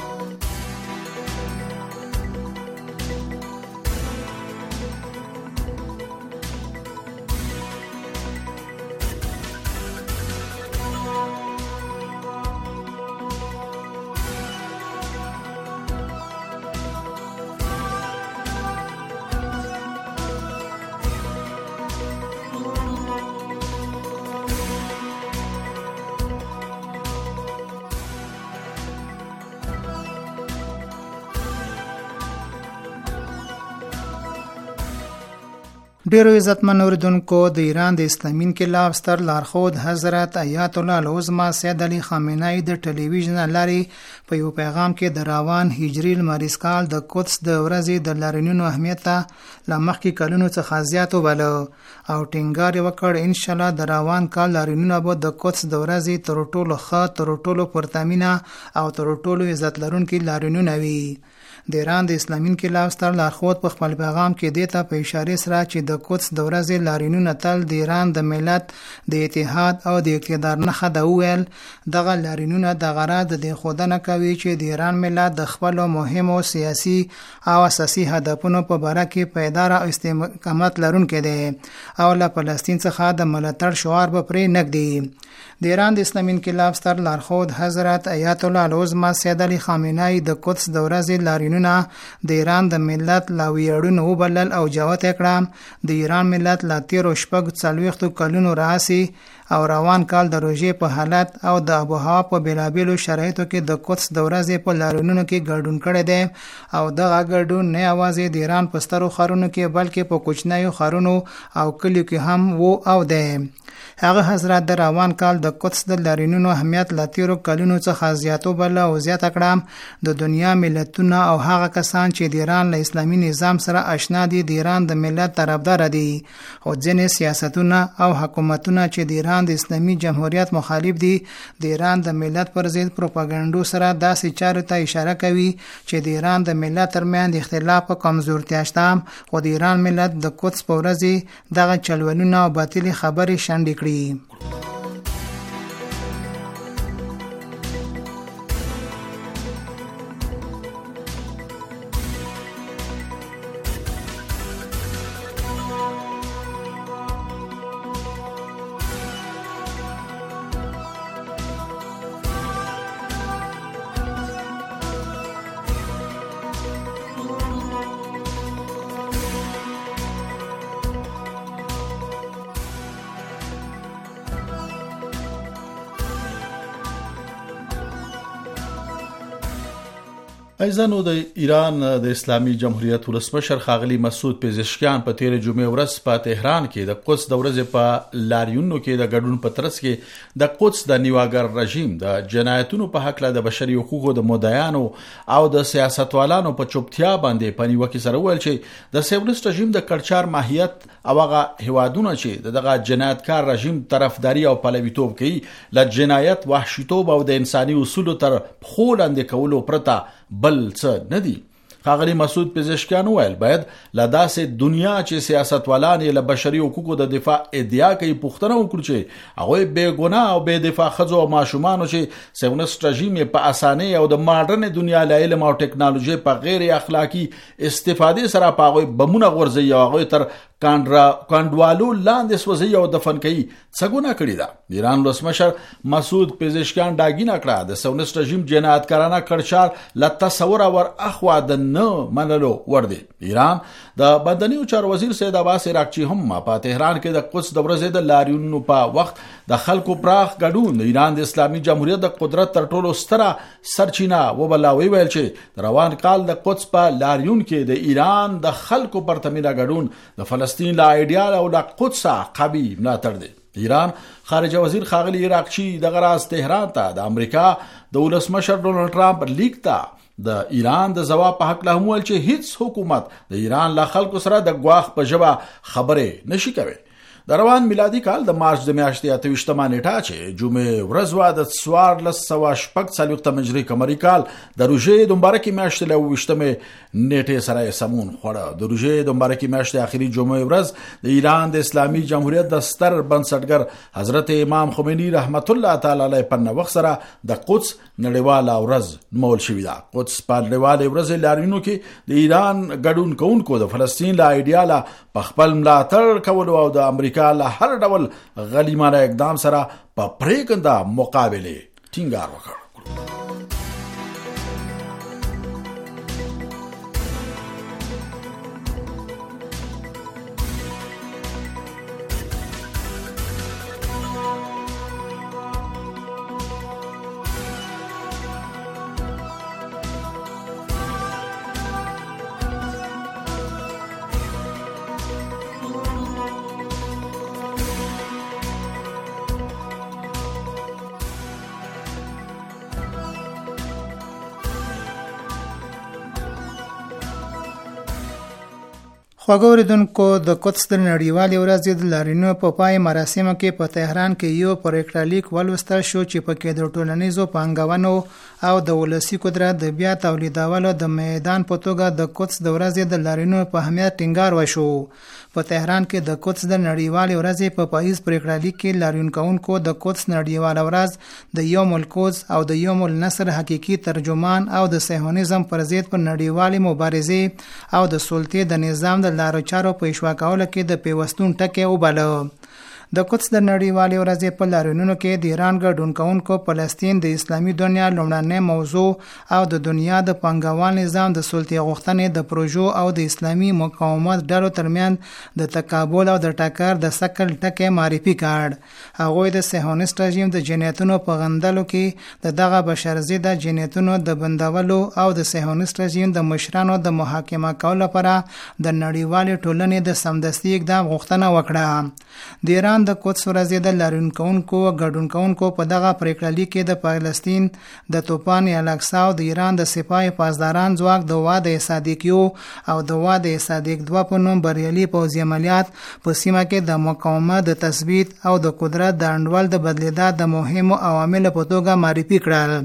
ډیرو عزتمن اوریدونکو، د ایران د اسلامي انقلاب ستر لارښود حضرت آیت الله العظمى سید علي خامنه‌ای د ټلویزیون لارې په یو پیغام کې د روان هجري لمریز کال د قدس د ورځې د لارینونو اهمیت ته له مخکې کلونو څخه زیات وباله او ټینګار یې وکړ ان شاء الله د روان کال لارینونه به د قدس د ورځې تر ټولو ښه، تر ټولو پرتمینه او تر ټولو عزت لرونکي لارینونه وي. د ایران د اسلامي انقلاب ستر لارښود په خپل پیغام کې دې ته په اشاره سره چې د قدس د ورځې لارینونه تل د ایران د ملت د اتحاد او د اقتدار نښه ده وویل. دغه لارینونه د غرض د ښودنه کوي چې د ایران ملت د خپلو مهمو سیاسي او اساسي هدفونو په باره کې پایدار او استقامت لرونکی دی او له فلسطین څخه د ملاتړ شعار به پرې نږدي. د ایران د اسلامي انقلاب ستر لارښود حضرت آیت الله العظمى سید علي خامنه‌ای د قدس د ورځې لارینونه د ایران د ملت لا ویاړونه وبلل او جوت کړه. د ایران ملت لا تیرو شپږ څلوېښتو کلونو راهیسې او روان کال د روژې په حالت او د آب و هوا په بېلابېلو شرایطو کې د قدس د ورځې په لارینونو کې ګډون کړی دی او دغه ګډون نه یوازې د ایران په سترو ښارونو کې بلکې په کوچنیو ښارونو او کلیو کې هم و او دی. هغه حضرت د روان کال د قدس د لارینونو اهمیت له تیرو کلونو څخه زیاتو بله او زیاته کړه. د دنیا ملتونه او هغه کسان چې د ایران له اسلامي نظام سره آشنا دي د ایران د ملت طرفدار دي او ځینې سیاستونه او حکومتونه چې د ایران د اسلامي جمهوریت مخالف دي د ایران د ملت پر ضد پروپاګاندا سره داسې چارو ته اشاره کوي چې د ایران د ملت ترمنځ اختلاف او کمزورتیا شته، خو د ایران ملت د قدس په ورځ دغه چلولونه او باطلې خبرې شنډې کړي. ایزانو د ایران د اسلامي جمهوریت ولسمشر ښاغلي مسعود پزشکیان په تیر جمعې ورځ په تهران کې د قدس د ورځې په لاریونونو کې د ګډون په ترڅ کې د قدس د نیواګر رژیم د جنایتونو په حق له د بشري حقوقو د مدعیانو او د سیاستوالانو په چوپتیا باندې په نیوکه سره ویل چې د سیونست رژیم د کلچر ماهیت او هغه هوادونه چې دغه جنایتکار رژیم طرفداري او پلویتوب کوي له جنایت، وحشیتوب او د انساني اصولو تر پخو لاندې کولو پرته بل څه نه دي. ښاغلي مسعود پزشکیان ویل باید له داسې دنیا چې سیاستوالان یې له بشري حقوقو د دفاع ادعا کوي پوښتنه وکړو چې هغوی بې ګناه او بې دفاع ښځو او ماشومانو چې سیونست رژیم یې په اسانۍ او د ماډرن دنیا له علم او ټکنالوژۍ په غیر اخلاقي استفادې سره په هغوی بمونه غورځوي او هغوی تر کانډرا کانډوالو لاندې سوځي او دفن کوي څه ګناه کړې ده. د ایران ولسمشر مسعود پزشکیان ډاګینه کړه د سیونست رژیم جنایتکارانه کړچار له تصوره ور اخوا د نه منلو ور دی. ایران د بدنیو چارو وزیر سید عباس عراقچی هم په تهران کې د قدس د ورځې د لاریونونو په وخت د خلکو پراخ ګډون د ایران د اسلامي جمهوریت د قدرت تر ټولو ستره سرچینه وبلاوي ویل چې د روان کال د قدس په لاریون کې د ایران د خلکو پرتمینه ګډون د فلسطین لا ایډیال او لا قدس قوي ملاتړ دی. ایران خارجه وزیر ښاغلي عراقچی د غراز تهران ته د امریکا د ولسمشر ډونالد ټرمپ لیک ته د ایران د ځواب په حق له ویل چې هیڅ حکومت د ایران له خلکو سره د ګواښ په ژبه خبرې نشي کوي. د روان میلادي کال د مارچ د میاشتې اته ویشتمه نیټه چې جمعې ورځ وه د څوارلس سوه شپږ څلوېښتم هجري قمري کال د روژې د مبارکې میاشتې له اوه ویشتمې نیټې سره یې سمون خوړه. د روژې د مبارکې میاشتې اخري جمعې ورځ د ایران د اسلامي جمهوریت د ستر بنسټګر حضرت امام خمیني رحمت الله تعالی علیه په نوښت سره د قدس نړیواله ورځ نومول شوې ده. قدس په نړیوالې ورځې لاریونونو کې د ایران ګډون کوونکو د فلسطین له ایډیاله په خپل ملاتړ کولو او د امریکا له هر ډول غلیمانه اقدام سره په پرېکنده مقابله ټینګار وکړ. خواږه اوریدونکو، د قدس د نړیوالې ورځې د لارینو په پای مراسمو کې په تهران کې یو پریکړه لیک ولوستل شو چې پکې د ټولنیزو پانګونو او د ولسی قدرت د بیا تولیدولو د میدان په توګه د قدس د ورځې د لارینو په اهمیت ټینګار وشو. په تهران کې د قدس د نړیوالې ورځې په پاییز پریکړه لیک کې لارین کوونکو د قدس نړیواله ورځ د یوم القدس او د یوم النصر حقیقي ترجمان او د صهیونیزم پر ضد په نړیوالې مبارزې او د سلطې د نظام د لارو چارو په اشوا کولو کې د پیوستون ټکی وباله. د قدس د نړیوالې ورځې په لارینونو کې د ایران ګډون کوونکو فلسطین د اسلامي دنیا لومړنۍ موضوع او د دنیا د پانګوال نظام د سلطې غوښتنې د پروژو او د اسلامي مقاومت ډلو ترمنځ د تقابل او د ټکر د سکل ټکی معرفي کړ. هغوی د صهیونیست رژیم د جنایتونو په غندلو کې د دغه بشر ضد جنایتونو د بندولو او د صهیونیست رژیم د مشرانو د محاکمه کولو لپاره د نړیوالې ټولنې د سمدستي اقدام غوښتنه وکړه. د ایران د قدس ورځې د لارین کوونکو ګډون کوونکو په دغه پریکړه لیک کې د فلسطین د توپان الاقصی او د ایران د سپاه پاسداران ځواک د واد صادقیو او د واد صادق دوه په نوم بریالي پوځي عملیات په سیمه کې د مقاومت د تثبیت او د قدرت د انډول د بدلیدا د مهمو عواملو په توګه معرفي کړل.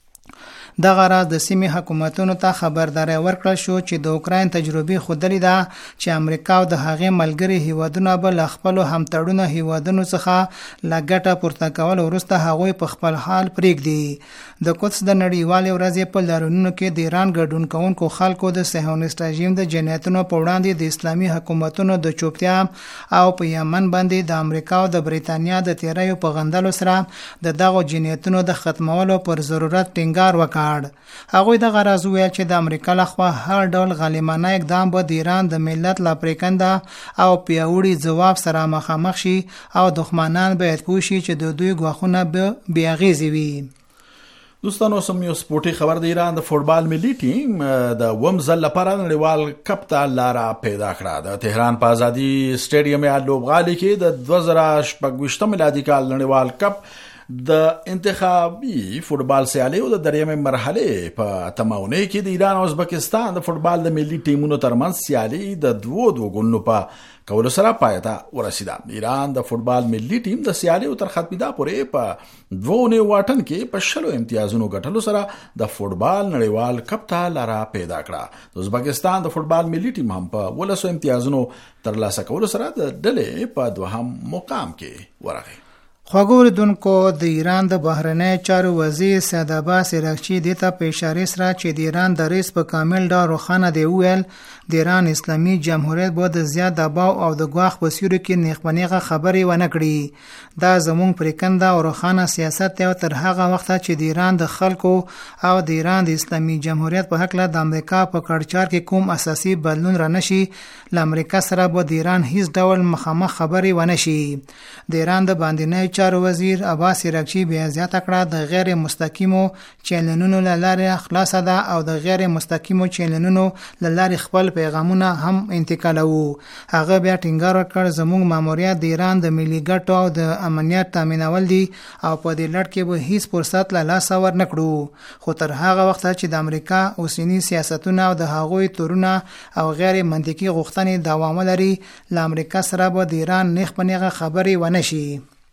دغه راز د سیمې حکومتونو ته خبرداري ورکړل شو چې د اوکراین تجربه خودلی ده چې امریکا او د هغې ملګري هیوادونه به له خپلو همتړونو هیوادونو څخه له ګټه پورته کول وروسته هغوی په خپل حال پرېږدي. د قدس د نړیوالې ورځې په لارونو کې د ایران ګډون کوونکو خلکو د صهیونیست رژیم د جنایتونو په وړاندې د اسلامي حکومتونو د چوپتیا او په یمن باندې د امریکا او د بریتانیا د تیریو په غندلو سره د دغو جنایتونو د ختمولو پر ضرورت ټینګار وکړ. هغوی د غرض ویل چې د امریکا لخوا هر ډول غالمانه اقدام به د ایران د ملت لا پریکنده او پیاوړي ځواب سره مخامخ شي او دښمنان باید پوه شي چې د دوی ګواښونه به بې اغیزې وي. دوستانو، سم یو سپورټي خبر د ایران د فوټبال ملي ټیم د وم ځل لپاره نړیوال کپ ته لاره پیدا کړه. د تهران په ازادي سټیډیم یا لوبغالي کې د دوه زره شپږ میلادي کال نړیوال کپ د انتخابي فوټبال سیالیو د دریمې مرحله په تماونۍ کې د ایران او ازبکستان د فوټبال د ملي ټیمونو ترمنځ سیالي د دوو دوو ګونو په کولو سره پای ته ورسیده. ایران د فوټبال ملي ټیم د سیالیو تر ختمېدا پورې په دوه نیم واټن کې په شلو امتیازونو ګټلو سره د فوټبال نړیوال کپ ته لاره پیدا کړه. د ازبکستان د فوټبال ملي ټیم هم په ولسو امتیازونو ترلاسه کولو سره د ډلې په دوهم مقام کې ورغی. خواږه اوریدونکو، د ایران د بهرنی چارو وزیر سید عباس عراقچي دې ته په اشارې سره چې د ایران دریځ په کامل ډول روښانه دی وویل د ایران اسلامي جمهوریت به د زیات دباو او د ګواښ په سیوري کې نیغ په نیغه خبرې ونه کړي. دا زموږ پرېکنده او روښانه سیاست دی او تر هغه وخته چې د ایران د خلکو او د ایران د اسلامي جمهوریت په هکله د امریکا په کړچار کې کوم اساسي بدلون را نشي، له امریکا سره به د ایران هیڅ ډول مخامخ خبرې ونه شي. د ایران د باندنی چارو وزیر عباس عراقچي بیا زیاته کړه د غیر مستقیمو چینلونو له لارې خلاصه ده او د غیر مستقیمو چینلونو له لارې خپل پیغامونه هم انتقالوو. هغه بیا ټینګار وکړ زموږ ماموریت د ایران د ملي ګټو او د امنیت تامینول دي او په دې لړ کې به هیڅ فرصت له لاسه ورنکړو. خو تر هغه وخت چې د امریکا اوسنی سیاستونه او د هغوی تورونه او غیر منطقي غوښتنې دوام لري، له امریکا سره به د ایران نیغ په نیغه خبرې ونه شي.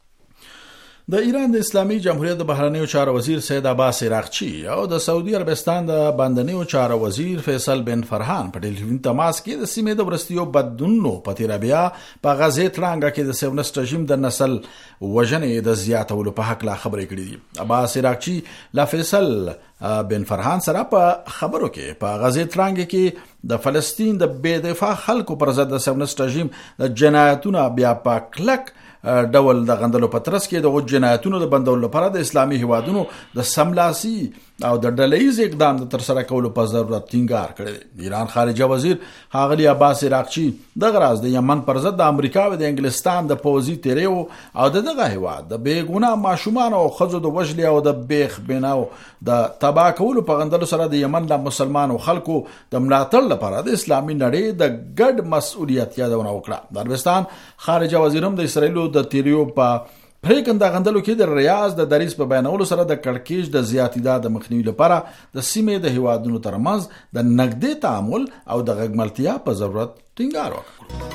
د ایران د اسلامي جمهوریت د بهرنیو چارو وزیر سید عباس عراقچي او د سعودي عربستان د باندنیو چارو وزیر فیصل بن فرحان په ټلیفون تماس کې د سیمې د ورستیو بدلونونو په تیر بیا په غزې ترانګه کې د صهیونیست رژیم د نسل وژنې د زیاتولو په حق لا خبرې کړې دي. عباس عراقچي لا فیصل بن فرحان سره په خبرو کې په غزې ترانګه کې د فلسطین د بې دفاع خلکو پر ضد د صهیونیست رژیم د جنایتونو بیا په کلک ډول د غندلو په ترڅ کې د جنایتونو د بندولو لپاره د اسلامي هیوادونو د سملاسي او د ډلهیز اقدام د ترسره کولو په ضرورت ټینګار کړی. ایران خارجه وزیر ښاغلي عباس عراقچي دغه راز د یمن پر ضد د امریکا او د انګلستان د پوځي تیریو او د دغه هیواد د بیګونه ماشومان او ښځو د وژلې او د بیخ بناو د تباه کولو په غندلو سره د یمن د مسلمانو خلکو د ملاتړ لپاره د اسلامي نړۍ د ګډ مسؤلیت یادونه وکړه. د عربستان خارجه وزیر هم د اسرائیل د تیریو په پریکنده غندلو کې د ریاض د دریس په بیانولو سره د کړکېچ د زیاتیدا د مخنیوي لپاره د سیمې د هیوادونو ترمنځ د نقدي تعامل او د غږملتیا په ضرورت ټینګار وکړ.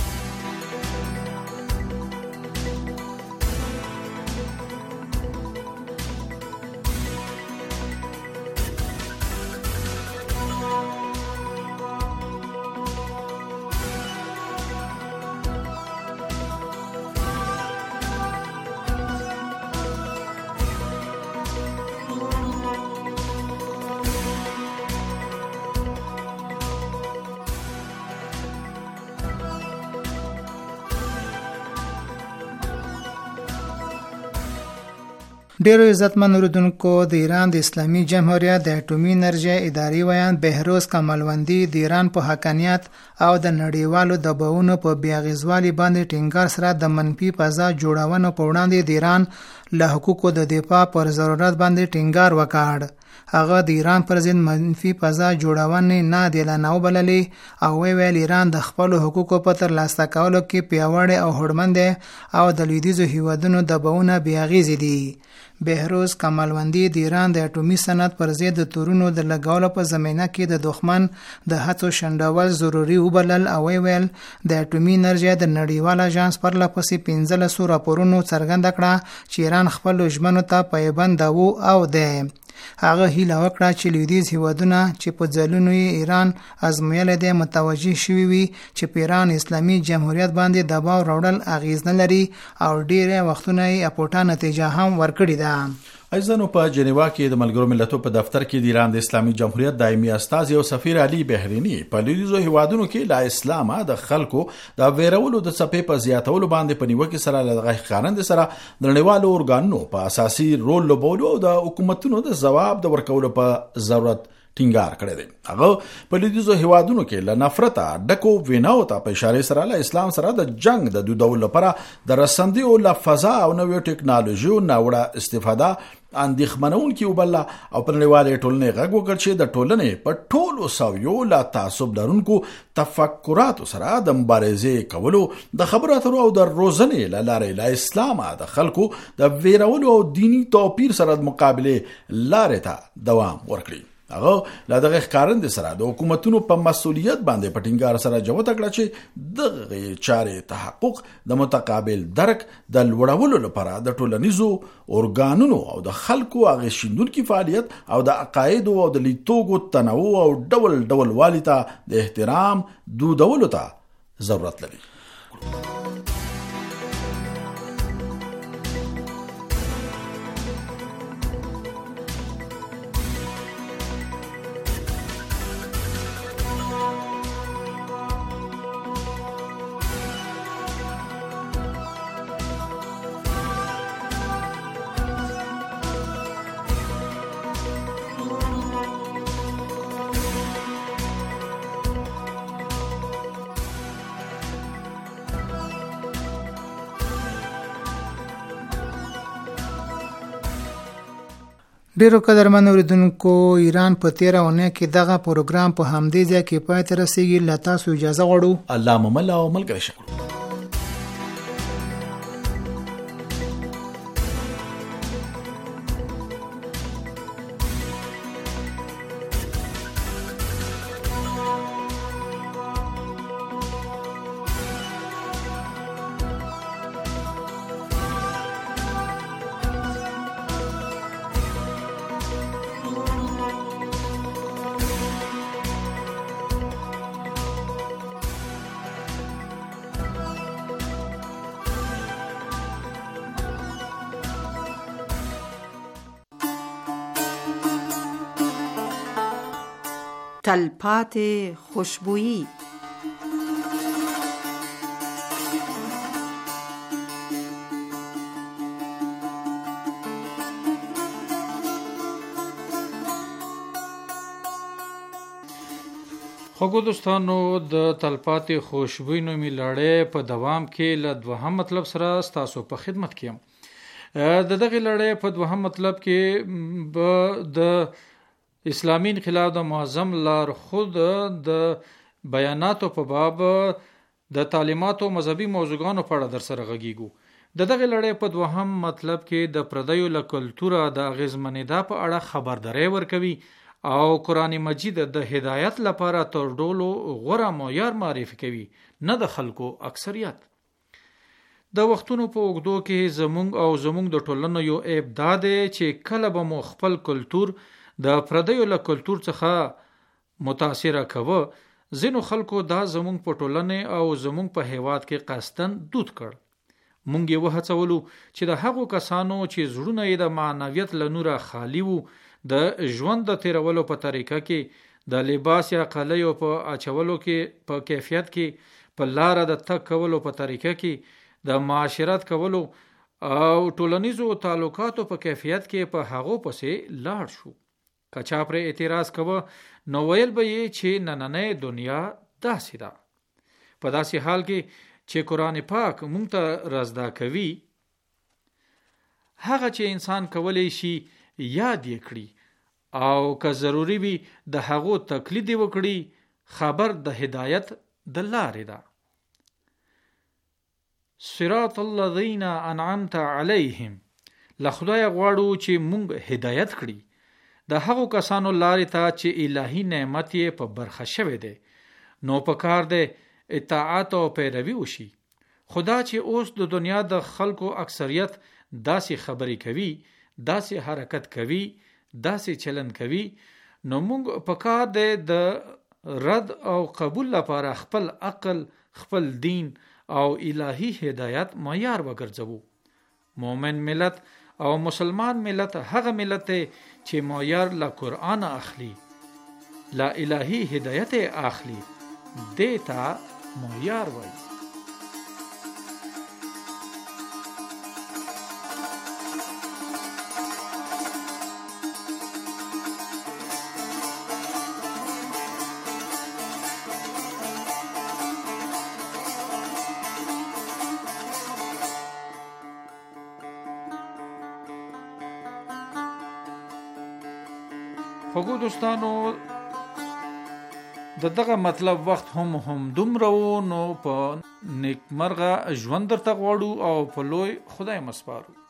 ډیرو عزتمن اوریدونکو، د ایران د اسلامي جمهوریت د اټومي انرژۍ اداري ویان بهروز کمالوندي د ایران په حقانیت او د نړیوالو دباونو په بیاغیزوالي باندې ټینګار سره د منفي فضا جوړونو په وړاندې د ایران له حقوقو د دفاع پر ضرورت باندې ټینګار وکړ. هغه د ایران پر ضد منفي فضا جوړونې نه دی لانه وبللې او ویل ایران د خپل حقوقو په ترلاسه کولو کې پیاوړی او هوډمند او د لویدیځو هیوادونو دباونه بیاغیز دي. بهروز کمالوندي د ایران د اټومي صنعت پر ضد د تورونو د لګولو په زمینه کې د دښمن د هڅو شنډول ضروري وبلل او ویل د اټومي انرژۍ د نړیوال اژانس پر لپسې پنځلس راپورونو څرګنده کړه چې ایران خپل ژمنو ته پایبند وو او دی. هغه هیله وکړه چې لویدیځ هیوادونه چې په ځلونو یې ایران ازمویل دي متوجه شوي وي چې په ایران اسلامي جمهوریت باندې دباو راوړل اغیز نه لري او ډیره وختونه یې اپوټا نتیجه هم ورکړې ده. ایزنو په جنیوا کې د ملګرو ملتونو په دفتر کې د ایران د اسلامي جمهوریت دایمي استازي او سفیر علي بهرینی په لویدیځو هیوادونو کې لا اسلام د خلکو د ویرولو د صفې په زیاتولو باندې په نیوکه سره لږه خارند سره د نړیوالو اورګانونو په اساسي رول لوبولو او د حکومتونو د جواب د ورکولو په ضرورت ټینګار کړی دی. هغه په لویدیځو هیوادونو کې له نفرت ډکو ویناو ته په اشاره سره له اسلام سره د جنگ د دوه لپاره د رسندي او لفظا او نوې ټکنالوژي او نوړه استفاده اندېښمنون کې وبله او په نړیوالې ټولنې غږ وکړ چې د ټولنې په ټولو سویو لا تعصب لرونکو تفکراتو سره د مبارزې کولو د خبرو اترو او د روزنې له لارې له اسلام د خلکو د ویرولو او دینی توپیر سره د مقابله لارې ته دوام ورکړي. هغه لا دغه ښکارند سره د حکومتونو په مسولیت باندې پټینګار سره جوته کړه چې دغه چارې تحقق د متقابل درک د لوړولو لپاره د ټولنیزو اورګانونو او د خلکو هغه شیندونکو فعالیت او د عقاید او د لیتوګو تنوع او ډول ډول والیته د احترام دودولو ته ضرورت لري. ډیرو قدرمن اوریدونکو، ایران په تیره اونۍ کې دغه پروګرام په همدې ځای کې پای ته رسیږي. له تاسو اجازه غواړو. الله ممل او ملګری شه. تلپاتې خوشبويي. خوږو دوستانو، د تلپاتې خوشبويي نومي لړۍ په دوام کې له دوهم مطلب سره ستاسو په خدمت کې یم. د دغه لړۍ په دوهم مطلب کې به د اسلامي انقلاب د معظم لارښود د بیاناتو په باب د تعلیماتو مذهبي موضوعاتو په اړه در سره غږیږو. د دغه لړۍ په دوهم مطلب کې د پردیو له کلتوره د اغیزمنېدا په اړه خبرداری ورکوي او قرآن مجید د هدایت لپاره تر ټولو غوره معیار معرفي کوي، نه د خلکو اکثریت. د وختونو په اوږدو کې زمونږ او زمونږ د ټولنو یو عیب دا دی چې کله به مو خپل کلتور د پردیو له کلتور څخه متاثره کوه، ځینو خلکو دا زمونږ په ټولنې او زمونږ په هیواد کې قصدن دود کړ. مونږ یې وهڅولو چې د هغو کسانو چې زړونه یې د معنویت له نوره خالی وو د ژوند د تیرولو په طریقه کې، د لباس یا قلیو په اچولو کې، په کیفیت کې، په لاره د تک کولو په طریقه کې، د معاشرت کولو او ټولنیزو تعلقاتو په کیفیت کې په هغو پسې لاړ شو. که چا پرې اعتراض کوه نو ویل به یې چې نننۍ دنیا داسې ده. په داسې حال کې چې قرآن پاک مونږ ته رازدا کوي، هغه چې انسان کولی شي یاد یې کړي او که ضروری وي د هغو تقلید وکړي، خبر د هدایت د لارې ده. صراط الذین انعمت علیهم، له خدای غواړو چې مونږ هدایت کړي د هغو کسانو لارې ته چې الهی نعمت یې په برخه شوی دی. نو په کار دی اطاعت او پیروي وشي. خدا چې اوس د دنیا د خلکو اکثریت داسې خبرې کوي، داسې حرکت کوي، داسې چلن کوي، نو موږ په کار دی د رد او قبول لپاره خپل عقل، خپل دین او الهی هدایت معیار وګرځوو. مومن ملت او مسلمان ملت هغه ملت چې معیار له قرآن اخلي، لا الهی هدایت اخلي، دیتا معیار وای. خوږو دوستانو، د دغه مطلب وخت هم هم دومره و، نو په نیکمرغه ژوند درته غواړو او په لوی خدای مسپارو.